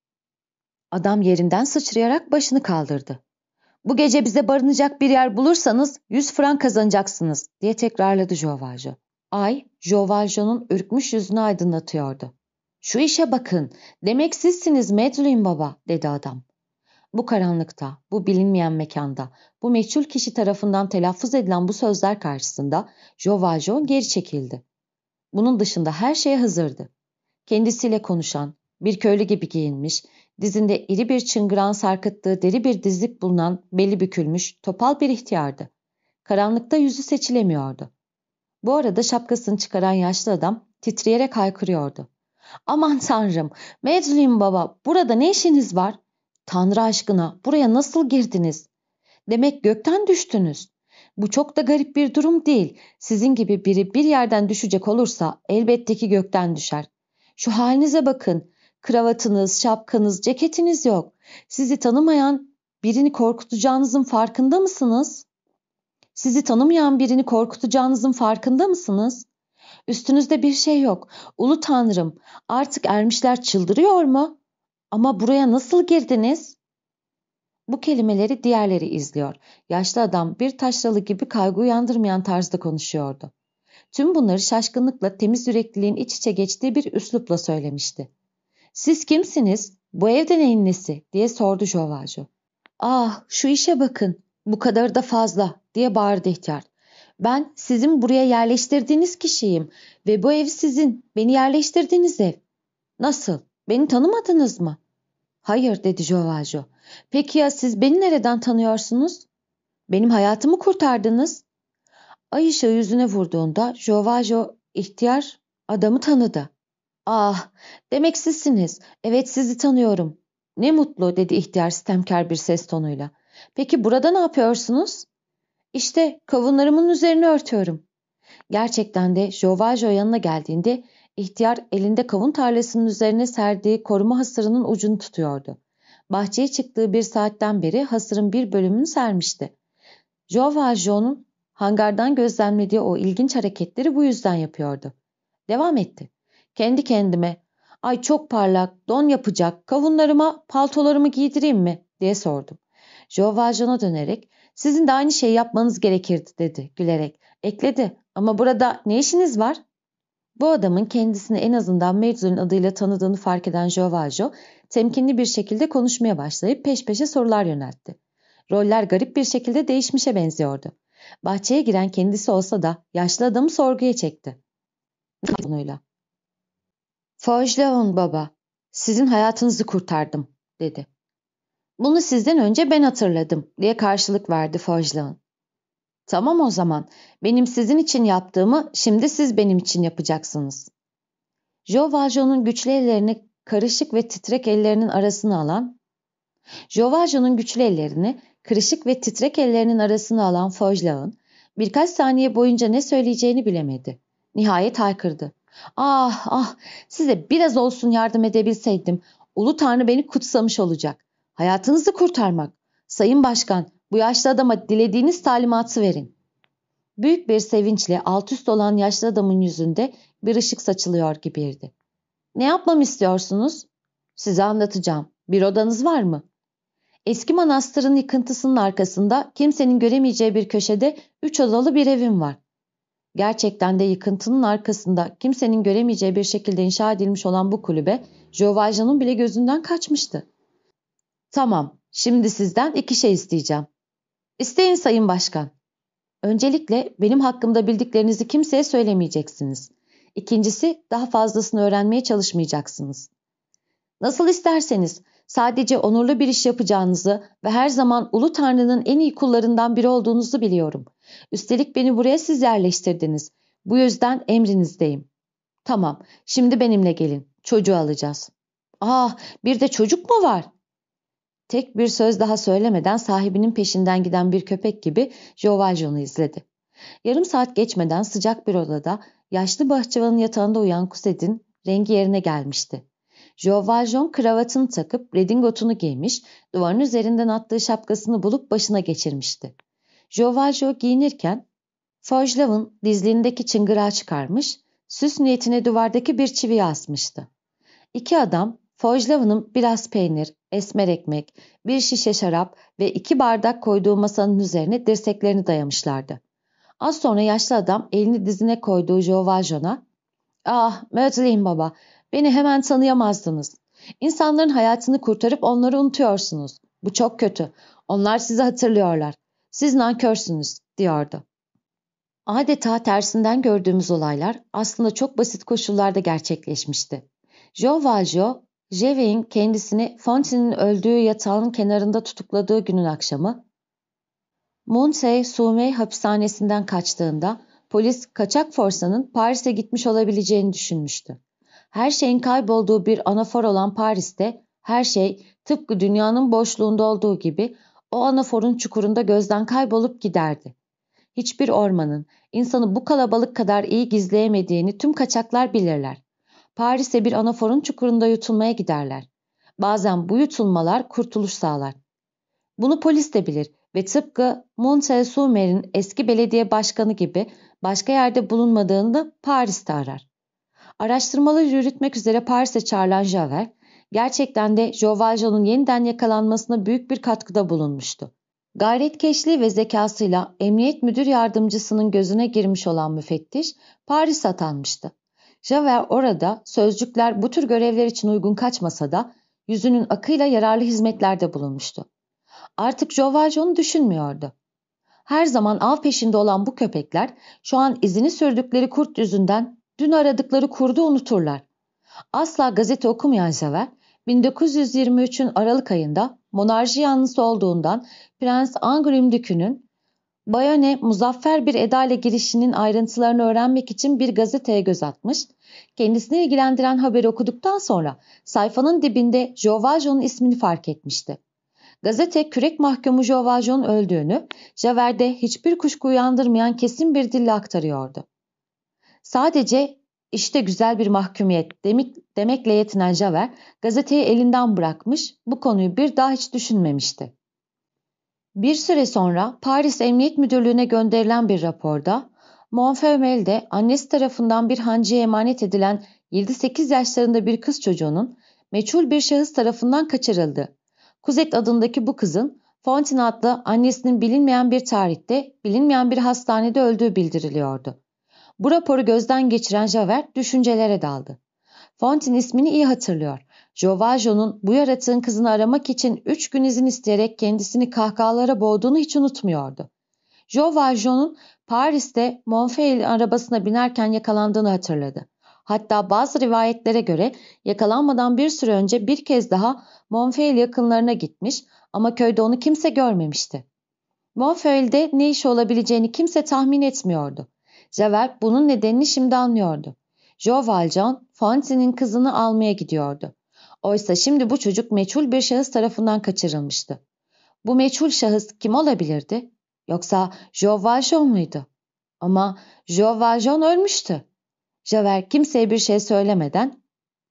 Adam yerinden sıçrayarak başını kaldırdı. Bu gece bize barınacak bir yer bulursanız yüz frank kazanacaksınız diye tekrarladı Joe Valjean. Ay, Joe Valjean'ın ürkmüş yüzünü aydınlatıyordu. Şu işe bakın, demek sizsiniz Madeleine baba dedi adam. Bu karanlıkta, bu bilinmeyen mekanda, bu meçhul kişi tarafından telaffuz edilen bu sözler karşısında Joe Valjean geri çekildi. Bunun dışında her şeye hazırdı. Kendisiyle konuşan, bir köylü gibi giyinmiş, dizinde iri bir çıngırağın sarkıttığı deri bir dizlik bulunan beli bükülmüş, topal bir ihtiyardı. Karanlıkta yüzü seçilemiyordu. Bu arada şapkasını çıkaran yaşlı adam titreyerek haykırıyordu. Aman tanrım, Madeleine baba, burada ne işiniz var? Tanrı aşkına, buraya nasıl girdiniz? Demek gökten düştünüz. Bu çok da garip bir durum değil. Sizin gibi biri bir yerden düşecek olursa elbette ki gökten düşer. Şu halinize bakın. Kravatınız, şapkanız, ceketiniz yok. Sizi tanımayan birini korkutacağınızın farkında mısınız? Sizi tanımayan birini korkutacağınızın farkında mısınız? Üstünüzde bir şey yok. Ulu Tanrım, artık ermişler çıldırıyor mu? Ama buraya nasıl girdiniz? Bu kelimeleri diğerleri izliyor. Yaşlı adam bir taşralı gibi kaygı uyandırmayan tarzda konuşuyordu. Tüm bunları şaşkınlıkla temiz yürekliliğin iç içe geçtiği bir üslupla söylemişti. Siz kimsiniz? Bu evde neyin nesi? Diye sordu Joe Valjean. Ah, şu işe bakın. Bu kadar da fazla diye bağırdı ihtiyar. Ben sizin buraya yerleştirdiğiniz kişiyim ve bu ev sizin, beni yerleştirdiğiniz ev. Nasıl? Beni tanımadınız mı? Hayır dedi Joe Valjean. Peki ya siz beni nereden tanıyorsunuz? Benim hayatımı kurtardınız. Ay ışığı yüzüne vurduğunda Joe Valjean ihtiyar adamı tanıdı. Ah, demek sizsiniz. Evet sizi tanıyorum. Ne mutlu dedi ihtiyar sitemkar bir ses tonuyla. Peki burada ne yapıyorsunuz? İşte kavunlarımın üzerine örtüyorum. Gerçekten de Joe Valjean yanına geldiğinde İhtiyar elinde kavun tarlasının üzerine serdiği koruma hasırının ucunu tutuyordu. Bahçeye çıktığı bir saatten beri hasırın bir bölümünü sermişti. Joe Valjean'un hangardan gözlemlediği o ilginç hareketleri bu yüzden yapıyordu. Devam etti. Kendi kendime, "Ay çok parlak, don yapacak, kavunlarıma paltolarımı giydireyim mi?" diye sordum. Joe Valjean'a dönerek, "Sizin de aynı şeyi yapmanız gerekirdi," dedi gülerek. Ekledi, "Ama burada ne işiniz var?" Bu adamın kendisini en azından Madeline adıyla tanıdığını fark eden Joe Valjean, temkinli bir şekilde konuşmaya başlayıp peş peşe sorular yöneltti. Roller garip bir şekilde değişmişe benziyordu. Bahçeye giren kendisi olsa da yaşlı adamı sorguya çekti. Konuyla. "Fauchelevent baba, sizin hayatınızı kurtardım," dedi. "Bunu sizden önce ben hatırladım," diye karşılık verdi Fauchelevent. "Tamam o zaman. Benim sizin için yaptığımı şimdi siz benim için yapacaksınız." Joe Valjean'ın güçlü ellerini karışık ve titrek ellerinin arasına alan Joe Valjean'ın güçlü ellerini kırışık ve titrek ellerinin arasına alan Fauchelevent birkaç saniye boyunca ne söyleyeceğini bilemedi. Nihayet haykırdı. "Ah ah, size biraz olsun yardım edebilseydim, Ulu Tanrı beni kutsamış olacak. Hayatınızı kurtarmak. Sayın Başkan, bu yaşlı adama dilediğiniz talimatı verin." Büyük bir sevinçle alt üst olan yaşlı adamın yüzünde bir ışık saçılıyor gibiydi. "Ne yapmamı istiyorsunuz?" "Size anlatacağım. Bir odanız var mı?" "Eski manastırın yıkıntısının arkasında kimsenin göremeyeceği bir köşede üç odalı bir evim var." Gerçekten de yıkıntının arkasında kimsenin göremeyeceği bir şekilde inşa edilmiş olan bu kulübe Joe Valjean'ın bile gözünden kaçmıştı. "Tamam, şimdi sizden iki şey isteyeceğim." "İsteyin Sayın Başkan." "Öncelikle benim hakkımda bildiklerinizi kimseye söylemeyeceksiniz. İkincisi, daha fazlasını öğrenmeye çalışmayacaksınız." "Nasıl isterseniz. Sadece onurlu bir iş yapacağınızı ve her zaman Ulu Tanrı'nın en iyi kullarından biri olduğunuzu biliyorum. Üstelik beni buraya siz yerleştirdiniz. Bu yüzden emrinizdeyim." "Tamam, şimdi benimle gelin. Çocuğu alacağız." "Ah, bir de çocuk mu var?" Tek bir söz daha söylemeden sahibinin peşinden giden bir köpek gibi Joe Valjean'ı izledi. Yarım saat geçmeden sıcak bir odada yaşlı bahçıvanın yatağında uyuyan Cosette'in rengi yerine gelmişti. Joe Valjean kravatını takıp redingotunu giymiş, duvarın üzerinden attığı şapkasını bulup başına geçirmişti. Joe Valjean giyinirken Fauchelevent dizliğindeki çıngırağı çıkarmış, süs niyetine duvardaki bir çiviyi asmıştı. İki adam Fauchelevent'ın biraz peynir, esmer ekmek, bir şişe şarap ve iki bardak koyduğu masanın üzerine dirseklerini dayamışlardı. Az sonra yaşlı adam elini dizine koyduğu Joe Valjean'a, "Ah, Madeleine baba, beni hemen tanıyamazdınız. İnsanların hayatını kurtarıp onları unutuyorsunuz. Bu çok kötü. Onlar sizi hatırlıyorlar. Siz nankörsünüz," diyordu. Adeta tersinden gördüğümüz olaylar aslında çok basit koşullarda gerçekleşmişti. Joe Valjean, Javier'in kendisini Fontaine'in öldüğü yatağın kenarında tutukladığı günün akşamı, Montaigne-Soumey hapishanesinden kaçtığında polis kaçak forsanın Paris'e gitmiş olabileceğini düşünmüştü. Her şeyin kaybolduğu bir anafor olan Paris'te her şey tıpkı dünyanın boşluğunda olduğu gibi o anaforun çukurunda gözden kaybolup giderdi. Hiçbir ormanın insanı bu kalabalık kadar iyi gizleyemediğini tüm kaçaklar bilirler. Paris'e bir anaforun çukurunda yutulmaya giderler. Bazen bu yutulmalar kurtuluş sağlar. Bunu polis de bilir ve tıpkı Montaigne-Soumey'in eski belediye başkanı gibi başka yerde bulunmadığını Paris'te arar. Araştırmaları yürütmek üzere Paris'e çağrılan Javert, gerçekten de Joe Valjean'ın yeniden yakalanmasına büyük bir katkıda bulunmuştu. Gayretkeşliği ve zekasıyla emniyet müdür yardımcısının gözüne girmiş olan müfettiş Paris'e atanmıştı. Javert orada sözcükler bu tür görevler için uygun kaçmasa da yüzünün akıyla yararlı hizmetlerde bulunmuştu. Artık Joe Valjean'ı düşünmüyordu. Her zaman av peşinde olan bu köpekler şu an izini sürdükleri kurt yüzünden dün aradıkları kurdu unuturlar. Asla gazete okumayan Javert, bin dokuz yüz yirmi üçün Aralık ayında monarşi yanlısı olduğundan Prens Angoulême Dükü'nün Bayonne muzaffer bir edayla girişinin ayrıntılarını öğrenmek için bir gazeteye göz atmış, kendisini ilgilendiren haberi okuduktan sonra sayfanın dibinde Joe Valjean'ın ismini fark etmişti. Gazete kürek mahkumu Joe Valjean'ın öldüğünü Javert'de hiçbir kuşku uyandırmayan kesin bir dille aktarıyordu. Sadece İşte güzel bir mahkumiyet demek, demekle yetinen Javert gazeteyi elinden bırakmış, bu konuyu bir daha hiç düşünmemişti. Bir süre sonra Paris Emniyet Müdürlüğü'ne gönderilen bir raporda Montfermeil'de annesi tarafından bir hancıya emanet edilen yedi sekiz yaşlarında bir kız çocuğunun meçhul bir şahıs tarafından kaçırıldı. Cosette adındaki bu kızın Fontaine adlı annesinin bilinmeyen bir tarihte, bilinmeyen bir hastanede öldüğü bildiriliyordu. Bu raporu gözden geçiren Javert düşüncelere daldı. Fontaine ismini iyi hatırlıyor. Jean Valjean'un bu yaratığın kızını aramak için üç gün izin isteyerek kendisini kahkahalara boğduğunu hiç unutmuyordu. Jean Valjean'un Paris'te Montfermeil arabasına binerken yakalandığını hatırladı. Hatta bazı rivayetlere göre yakalanmadan bir süre önce bir kez daha Montfermeil yakınlarına gitmiş ama köyde onu kimse görmemişti. Montfermeil'de ne işi olabileceğini kimse tahmin etmiyordu. Javert bunun nedenini şimdi anlıyordu. Jean Valjean, Fontaine'in kızını almaya gidiyordu. Oysa şimdi bu çocuk meçhul bir şahıs tarafından kaçırılmıştı. Bu meçhul şahıs kim olabilirdi? Yoksa Jean Valjean mıydı? Ama Jean Valjean ölmüştü. Javert kimseye bir şey söylemeden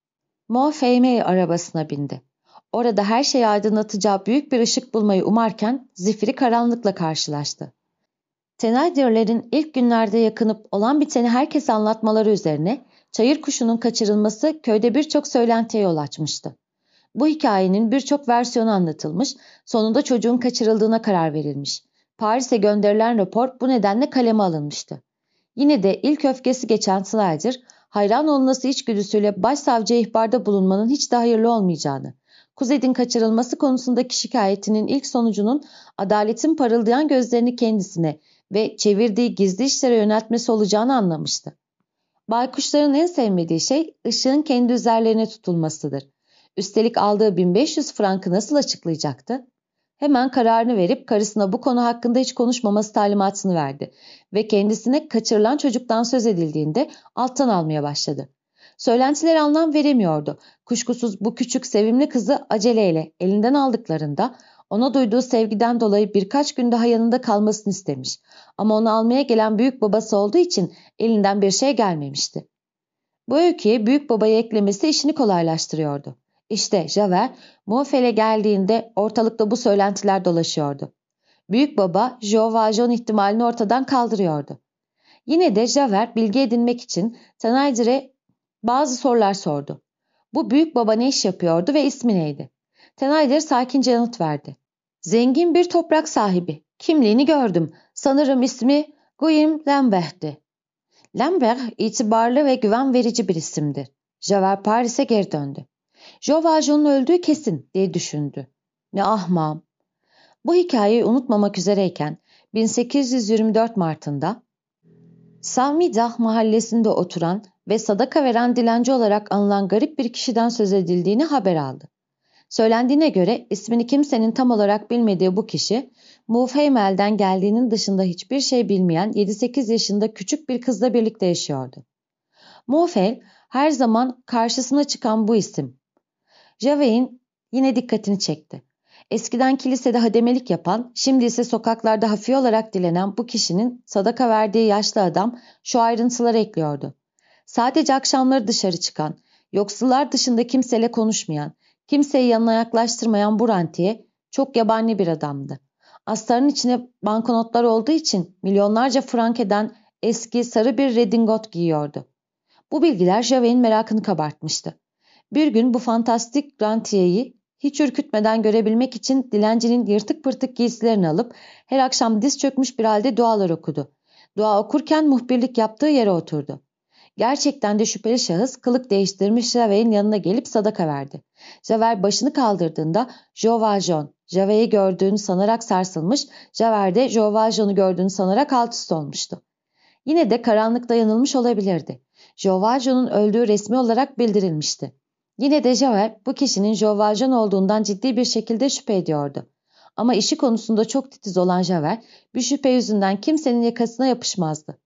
Montfermeil arabasına bindi. Orada her şeyi aydınlatacağı büyük bir ışık bulmayı umarken zifiri karanlıkla karşılaştı. Thénardier'lerin ilk günlerde yakınıp olan biteni herkese anlatmaları üzerine çayır kuşunun kaçırılması köyde birçok söylentiye yol açmıştı. Bu hikayenin birçok versiyonu anlatılmış, sonunda çocuğun kaçırıldığına karar verilmiş. Paris'e gönderilen rapor bu nedenle kaleme alınmıştı. Yine de ilk öfkesi geçen Snyder, hayran olması içgüdüsüyle başsavcıya ihbarda bulunmanın hiç de hayırlı olmayacağını, Cosette'in kaçırılması konusundaki şikayetinin ilk sonucunun adaletin parıldayan gözlerini kendisine ve çevirdiği gizli işlere yöneltmesi olacağını anlamıştı. Baykuşların en sevmediği şey ışığın kendi üzerlerine tutulmasıdır. Üstelik aldığı bin beş yüz frankı nasıl açıklayacaktı? Hemen kararını verip karısına bu konu hakkında hiç konuşmaması talimatını verdi ve kendisine kaçırılan çocuktan söz edildiğinde alttan almaya başladı. Söylentilere anlam veremiyordu. Kuşkusuz bu küçük sevimli kızı aceleyle elinden aldıklarında ona duyduğu sevgiden dolayı birkaç gün daha yanında kalmasını istemiş. Ama onu almaya gelen büyük babası olduğu için elinden bir şey gelmemişti. Bu öyküye büyük babayı eklemesi işini kolaylaştırıyordu. İşte Javert, Montfermeil'e geldiğinde ortalıkta bu söylentiler dolaşıyordu. Büyük baba, Jean Valjean ihtimalini ortadan kaldırıyordu. Yine de Javert bilgi edinmek için Thénardier'e bazı sorular sordu. Bu büyük baba ne iş yapıyordu ve ismi neydi? Thénardier sakince yanıt verdi. Zengin bir toprak sahibi. Kimliğini gördüm. Sanırım ismi Guillaume Lambert'ti. Lambert itibarlı ve güven verici bir isimdi. Javert Paris'e geri döndü. Jean Valjean'ın öldüğü kesin diye düşündü. Ne ahmağım. Bu hikayeyi unutmamak üzereyken bin sekiz yüz yirmi dört Mart'ında Saint-Médard mahallesinde oturan ve sadaka veren dilenci olarak anılan garip bir kişiden söz edildiğini haber aldı. Söylendiğine göre ismini kimsenin tam olarak bilmediği bu kişi, Montfermeil'den geldiğinin dışında hiçbir şey bilmeyen yedi sekiz yaşında küçük bir kızla birlikte yaşıyordu. Montfermeil her zaman karşısına çıkan bu isim. Javert'in yine dikkatini çekti. Eskiden kilisede hademelik yapan, şimdi ise sokaklarda hafiye olarak dilenen bu kişinin sadaka verdiği yaşlı adam şu ayrıntıları ekliyordu. Sadece akşamları dışarı çıkan, yoksullar dışında kimseyle konuşmayan, kimseyi yanına yaklaştırmayan bu rantiye çok yabani bir adamdı. Astarın içine banknotlar olduğu için milyonlarca frank eden eski sarı bir redingot giyiyordu. Bu bilgiler Javert'in merakını kabartmıştı. Bir gün bu fantastik rantiyeyi hiç ürkütmeden görebilmek için dilencinin yırtık pırtık giysilerini alıp her akşam diz çökmüş bir halde dualar okudu. Dua okurken muhbirlik yaptığı yere oturdu. Gerçekten de şüpheli şahıs kılık değiştirmiş Javert'in yanına gelip sadaka verdi. Javert başını kaldırdığında Jean Valjean, Javert'i gördüğünü sanarak sarsılmış, Javert de Jean Valjean'ı gördüğünü sanarak alt üst olmuştu. Yine de karanlıkta yanılmış olabilirdi. Jean Valjean'ın öldüğü resmi olarak bildirilmişti. Yine de Javert bu kişinin Jean Valjean olduğundan ciddi bir şekilde şüphe ediyordu. Ama işi konusunda çok titiz olan Javert bir şüphe yüzünden kimsenin yakasına yapışmazdı.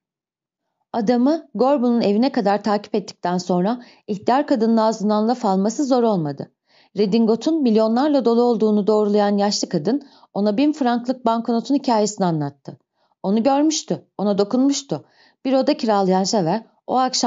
Adamı Gorbun'un evine kadar takip ettikten sonra ihtiyar kadının ağzından laf alması zor olmadı. Redingot'un milyonlarla dolu olduğunu doğrulayan yaşlı kadın ona bin franklık banknotun hikayesini anlattı. Onu görmüştü, ona dokunmuştu. Bir oda kiralayan Javert o akşam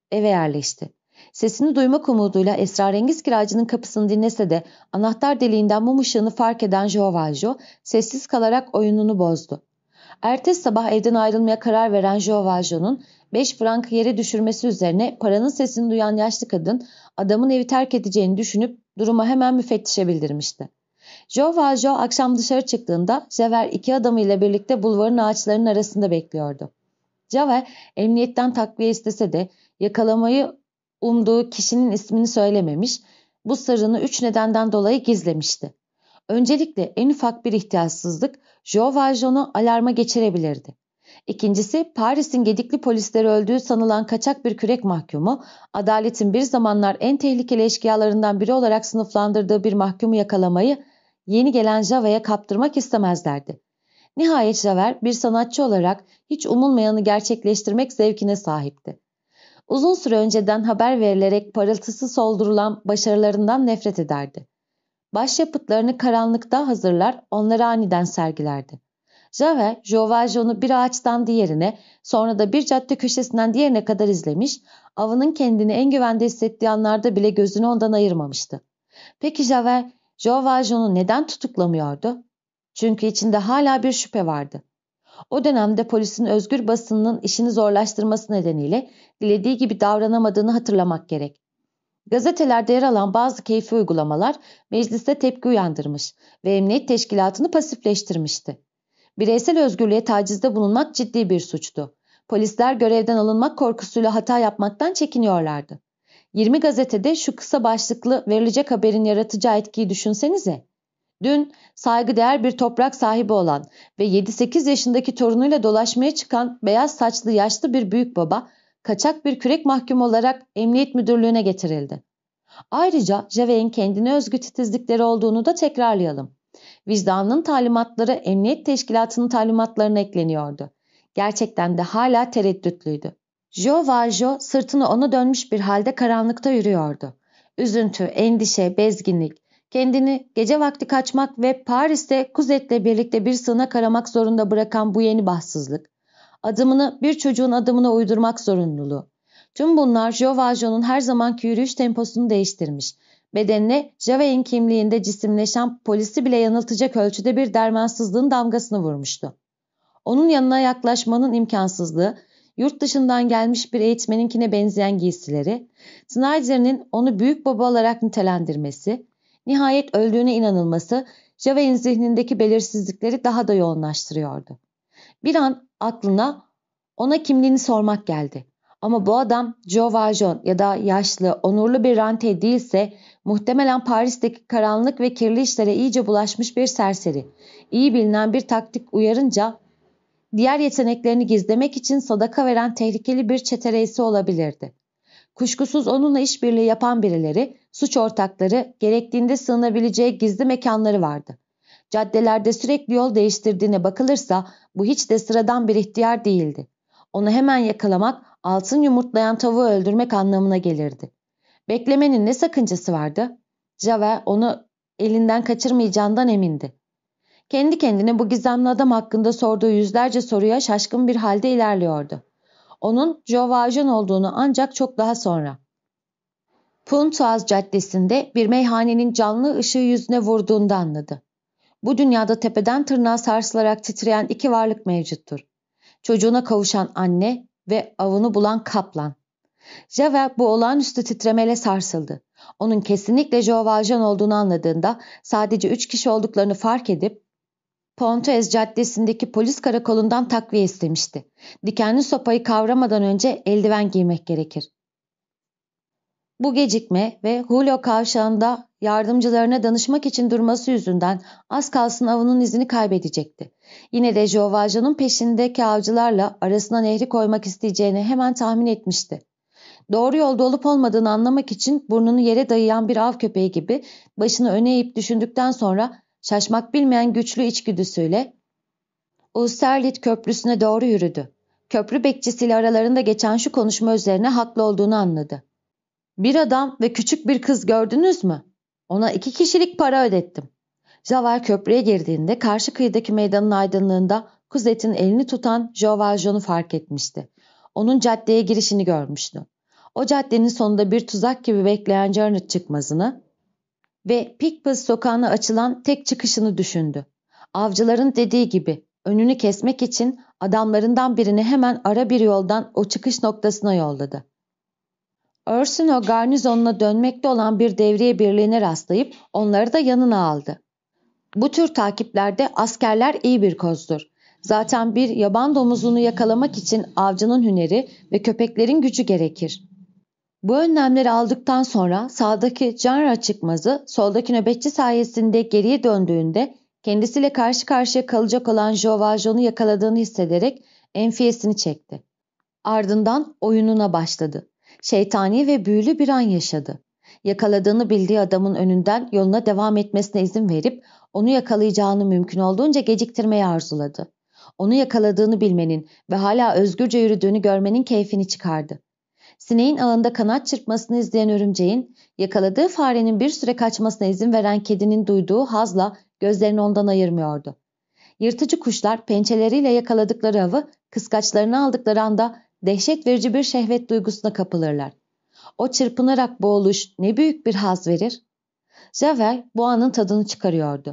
eve yerleşti. Sesini duymak umuduyla esrarengiz kiracının kapısını dinlese de anahtar deliğinden mum ışığını fark eden Joe Valjean sessiz kalarak oyununu bozdu. Ertesi sabah evden ayrılmaya karar veren Joe Valjean'ın beş frankı yere düşürmesi üzerine paranın sesini duyan yaşlı kadın adamın evi terk edeceğini düşünüp durumu hemen müfettişe bildirmişti. Joe Valjean akşam dışarı çıktığında Javert iki adamıyla birlikte bulvarın ağaçlarının arasında bekliyordu. Javert emniyetten takviye istese de yakalamayı umduğu kişinin ismini söylememiş, bu sırrını üç nedenden dolayı gizlemişti. Öncelikle en ufak bir ihtiyatsızlık Joe Valjean'ı alarma geçirebilirdi. İkincisi, Paris'in gedikli polisleri öldüğü sanılan kaçak bir kürek mahkumu, adaletin bir zamanlar en tehlikeli eşkıyalarından biri olarak sınıflandırdığı bir mahkumu yakalamayı yeni gelen Javert'e kaptırmak istemezlerdi. Nihayet Javert bir sanatçı olarak hiç umulmayanı gerçekleştirmek zevkine sahipti. Uzun süre önceden haber verilerek parıltısı soldurulan başarılarından nefret ederdi. Başyapıtlarını karanlıkta hazırlar, onları aniden sergilerdi. Javert, Joe Valjean'ı bir ağaçtan diğerine, sonra da bir cadde köşesinden diğerine kadar izlemiş, avının kendini en güvende hissettiği anlarda bile gözünü ondan ayırmamıştı. Peki Javert, Joe Valjean'ı neden tutuklamıyordu? Çünkü içinde hala bir şüphe vardı. O dönemde polisin özgür basınının işini zorlaştırması nedeniyle dilediği gibi davranamadığını hatırlamak gerek. Gazetelerde yer alan bazı keyfi uygulamalar mecliste tepki uyandırmış ve emniyet teşkilatını pasifleştirmişti. Bireysel özgürlüğe tacizde bulunmak ciddi bir suçtu. Polisler görevden alınmak korkusuyla hata yapmaktan çekiniyorlardı. yirmi gazetede şu kısa başlıklı verilecek haberin yaratacağı etkiyi düşünsenize. Dün saygıdeğer bir toprak sahibi olan ve yedi sekiz yaşındaki torunuyla dolaşmaya çıkan beyaz saçlı yaşlı bir büyükbaba kaçak bir kürek mahkumu olarak emniyet müdürlüğüne getirildi. Ayrıca Javert'in kendine özgü titizlikleri olduğunu da tekrarlayalım. Vicdanının talimatları emniyet teşkilatının talimatlarına ekleniyordu. Gerçekten de hala tereddütlüydü. Joe Valjean sırtını ona dönmüş bir halde karanlıkta yürüyordu. Üzüntü, endişe, bezginlik, kendini gece vakti kaçmak ve Paris'te Cosette'le birlikte bir sığınak aramak zorunda bırakan bu yeni bahtsızlık, adımını bir çocuğun adımına uydurmak zorunluluğu. Tüm bunlar Joe Valjean'ın her zamanki yürüyüş temposunu değiştirmiş. Bedenine Javert'in kimliğinde cisimleşen polisi bile yanıltacak ölçüde bir dermansızlığın damgasını vurmuştu. Onun yanına yaklaşmanın imkansızlığı, yurt dışından gelmiş bir eğitmeninkine benzeyen giysileri, Snyder'in onu büyük baba olarak nitelendirmesi, nihayet öldüğüne inanılması Javert'in zihnindeki belirsizlikleri daha da yoğunlaştırıyordu. Bir an aklına ona kimliğini sormak geldi. Ama bu adam Joe Valjean ya da yaşlı, onurlu bir rantiye değilse muhtemelen Paris'teki karanlık ve kirli işlere iyice bulaşmış bir serseri. İyi bilinen bir taktik uyarınca diğer yeteneklerini gizlemek için sadaka veren tehlikeli bir çete reisi olabilirdi. Kuşkusuz onunla işbirliği yapan birileri, suç ortakları, gerektiğinde sığınabileceği gizli mekanları vardı. Caddelerde sürekli yol değiştirdiğine bakılırsa bu hiç de sıradan bir ihtiyar değildi. Onu hemen yakalamak, altın yumurtlayan tavuğu öldürmek anlamına gelirdi. Beklemenin ne sakıncası vardı? Javert onu elinden kaçırmayacağından emindi. Kendi kendine bu gizemli adam hakkında sorduğu yüzlerce soruya şaşkın bir halde ilerliyordu. Onun Joe Valjean olduğunu ancak çok daha sonra. Pontoise Caddesi'nde bir meyhanenin canlı ışığı yüzüne vurduğunda anladı. Bu dünyada tepeden tırnağa sarsılarak titreyen iki varlık mevcuttur. Çocuğuna kavuşan anne ve avını bulan kaplan. Javert bu olağanüstü titremeyle sarsıldı. Onun kesinlikle Joe Valjean olduğunu anladığında sadece üç kişi olduklarını fark edip Pontoise Caddesi'ndeki polis karakolundan takviye istemişti. Dikenli sopayı kavramadan önce eldiven giymek gerekir. Bu gecikme ve Julio kavşağında yardımcılarına danışmak için durması yüzünden az kalsın avının izini kaybedecekti. Yine de Joe Valjean'ın peşindeki avcılarla arasına nehri koymak isteyeceğini hemen tahmin etmişti. Doğru yolda olup olmadığını anlamak için burnunu yere dayayan bir av köpeği gibi başını öne eğip düşündükten sonra şaşmak bilmeyen güçlü içgüdüsüyle Austerlitz Köprüsü'ne doğru yürüdü. Köprü bekçisiyle aralarında geçen şu konuşma üzerine haklı olduğunu anladı. Bir adam ve küçük bir kız gördünüz mü? Ona iki kişilik para ödettim. Javert köprüye girdiğinde karşı kıyıdaki meydanın aydınlığında Cosette'in elini tutan Joe Valjean'ı fark etmişti. Onun caddeye girişini görmüştü. O caddenin sonunda bir tuzak gibi bekleyen Janet çıkmazını ve Picpus sokağına açılan tek çıkışını düşündü. Avcıların dediği gibi önünü kesmek için adamlarından birini hemen ara bir yoldan o çıkış noktasına yolladı. Ursino garnizonuna dönmekte olan bir devriye birliğine rastlayıp onları da yanına aldı. Bu tür takiplerde askerler iyi bir kozdur. Zaten bir yaban domuzunu yakalamak için avcının hüneri ve köpeklerin gücü gerekir. Bu önlemleri aldıktan sonra sağdaki Canra çıkmazı soldaki nöbetçi sayesinde geriye döndüğünde kendisiyle karşı karşıya kalacak olan Joe Valjean'u yakaladığını hissederek enfiyesini çekti. Ardından oyununa başladı. Şeytani ve büyülü bir an yaşadı. Yakaladığını bildiği adamın önünden yoluna devam etmesine izin verip onu yakalayacağını mümkün olduğunca geciktirmeyi arzuladı. Onu yakaladığını bilmenin ve hala özgürce yürüdüğünü görmenin keyfini çıkardı. Sineğin ağında kanat çırpmasını izleyen örümceğin, yakaladığı farenin bir süre kaçmasına izin veren kedinin duyduğu hazla gözlerini ondan ayırmıyordu. Yırtıcı kuşlar pençeleriyle yakaladıkları avı kıskaçlarını aldıkları anda dehşet verici bir şehvet duygusuna kapılırlar. O çırpınarak boğuluş ne büyük bir haz verir. Javert bu anın tadını çıkarıyordu.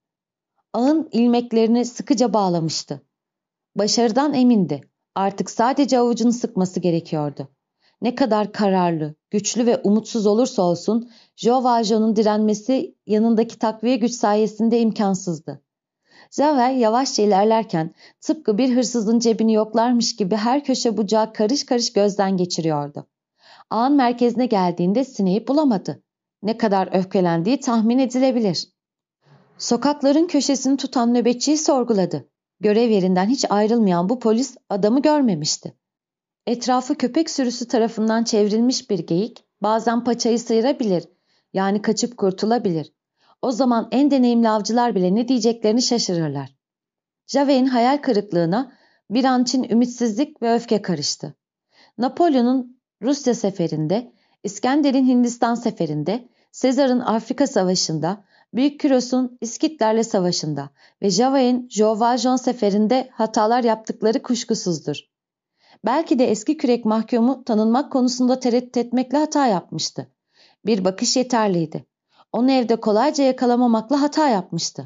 Ağın ilmeklerini sıkıca bağlamıştı. Başarıdan emindi. Artık sadece avucunu sıkması gerekiyordu. Ne kadar kararlı, güçlü ve umutsuz olursa olsun Joe Valjean'ın direnmesi yanındaki takviye güç sayesinde imkansızdı. Javert yavaşça ilerlerken tıpkı bir hırsızın cebini yoklarmış gibi her köşe bucağı karış karış gözden geçiriyordu. Ağın merkezine geldiğinde sineği bulamadı. Ne kadar öfkelendiği tahmin edilebilir. Sokakların köşesini tutan nöbetçiyi sorguladı. Görev yerinden hiç ayrılmayan bu polis adamı görmemişti. Etrafı köpek sürüsü tarafından çevrilmiş bir geyik bazen paçayı sıyırabilir, yani kaçıp kurtulabilir. O zaman en deneyimli avcılar bile ne diyeceklerini şaşırırlar. Javert'in hayal kırıklığına bir an için ümitsizlik ve öfke karıştı. Napolyon'un Rusya seferinde, İskender'in Hindistan seferinde, Sezar'ın Afrika savaşında, Büyük Kiros'un İskitlerle savaşında ve Javert'in Joe Valjean seferinde hatalar yaptıkları kuşkusuzdur. Belki de eski kürek mahkumu tanınmak konusunda tereddüt etmekle hata yapmıştı. Bir bakış yeterliydi. Onu evde kolayca yakalamamakla hata yapmıştı.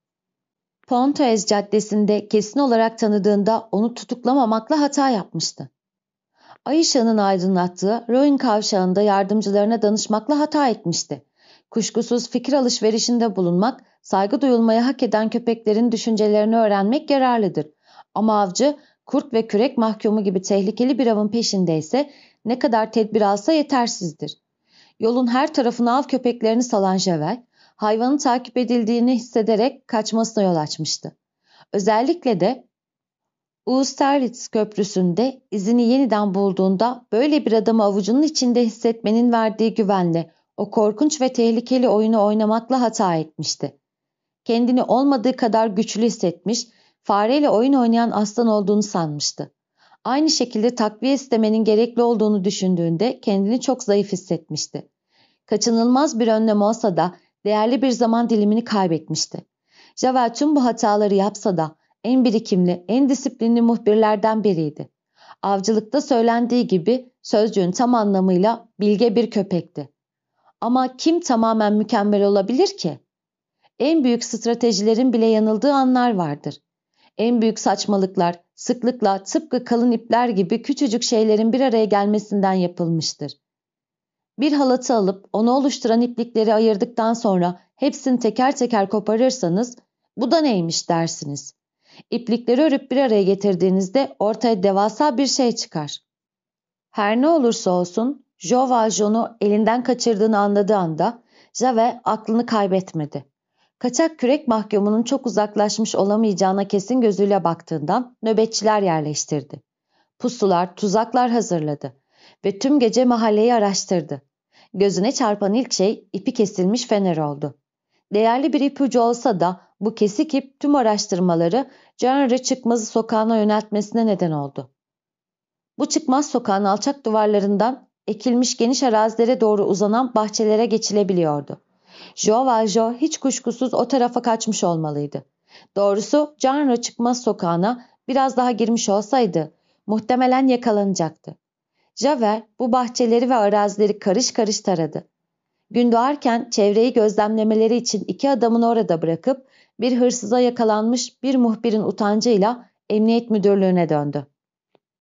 Pontoise caddesinde kesin olarak tanıdığında onu tutuklamamakla hata yapmıştı. Ay ışığının aydınlattığı Rouen kavşağında yardımcılarına danışmakla hata etmişti. Kuşkusuz fikir alışverişinde bulunmak, saygı duyulmaya hak eden köpeklerin düşüncelerini öğrenmek yararlıdır. Ama avcı, kurt ve kürek mahkumu gibi tehlikeli bir avın peşindeyse ne kadar tedbir alsa yetersizdir. Yolun her tarafına av köpeklerini salan Javert, hayvanın takip edildiğini hissederek kaçmasına yol açmıştı. Özellikle de Austerlitz köprüsünde izini yeniden bulduğunda böyle bir adamı avucunun içinde hissetmenin verdiği güvenle o korkunç ve tehlikeli oyunu oynamakla hata etmişti. Kendini olmadığı kadar güçlü hissetmiş, fareyle oyun oynayan aslan olduğunu sanmıştı. Aynı şekilde takviye istemenin gerekli olduğunu düşündüğünde kendini çok zayıf hissetmişti. Kaçınılmaz bir önlem olsa da değerli bir zaman dilimini kaybetmişti. Javert tüm bu hataları yapsa da en birikimli, en disiplinli muhbirlerden biriydi. Avcılıkta söylendiği gibi sözcüğün tam anlamıyla bilge bir köpekti. Ama kim tamamen mükemmel olabilir ki? En büyük stratejilerin bile yanıldığı anlar vardır. En büyük saçmalıklar sıklıkla tıpkı kalın ipler gibi küçücük şeylerin bir araya gelmesinden yapılmıştır. Bir halatı alıp onu oluşturan iplikleri ayırdıktan sonra hepsini teker teker koparırsanız bu da neymiş dersiniz. İplikleri örüp bir araya getirdiğinizde ortaya devasa bir şey çıkar. Her ne olursa olsun Joe Valjean'u elinden kaçırdığını anladığı anda Javert aklını kaybetmedi. Kaçak kürek mahkumunun çok uzaklaşmış olamayacağına kesin gözüyle baktığından nöbetçiler yerleştirdi. Pusular, tuzaklar hazırladı ve tüm gece mahalleyi araştırdı. Gözüne çarpan ilk şey ipi kesilmiş fener oldu. Değerli bir ipucu olsa da bu kesik ip tüm araştırmaları Canre çıkmazı sokağına yöneltmesine neden oldu. Bu çıkmaz sokağın alçak duvarlarından ekilmiş geniş arazilere doğru uzanan bahçelere geçilebiliyordu. Joe Valjean hiç kuşkusuz o tarafa kaçmış olmalıydı. Doğrusu Canre çıkmaz sokağına biraz daha girmiş olsaydı muhtemelen yakalanacaktı. Javert bu bahçeleri ve arazileri karış karış taradı. Gün doğarken çevreyi gözlemlemeleri için iki adamını orada bırakıp bir hırsıza yakalanmış bir muhbirin utancıyla emniyet müdürlüğüne döndü.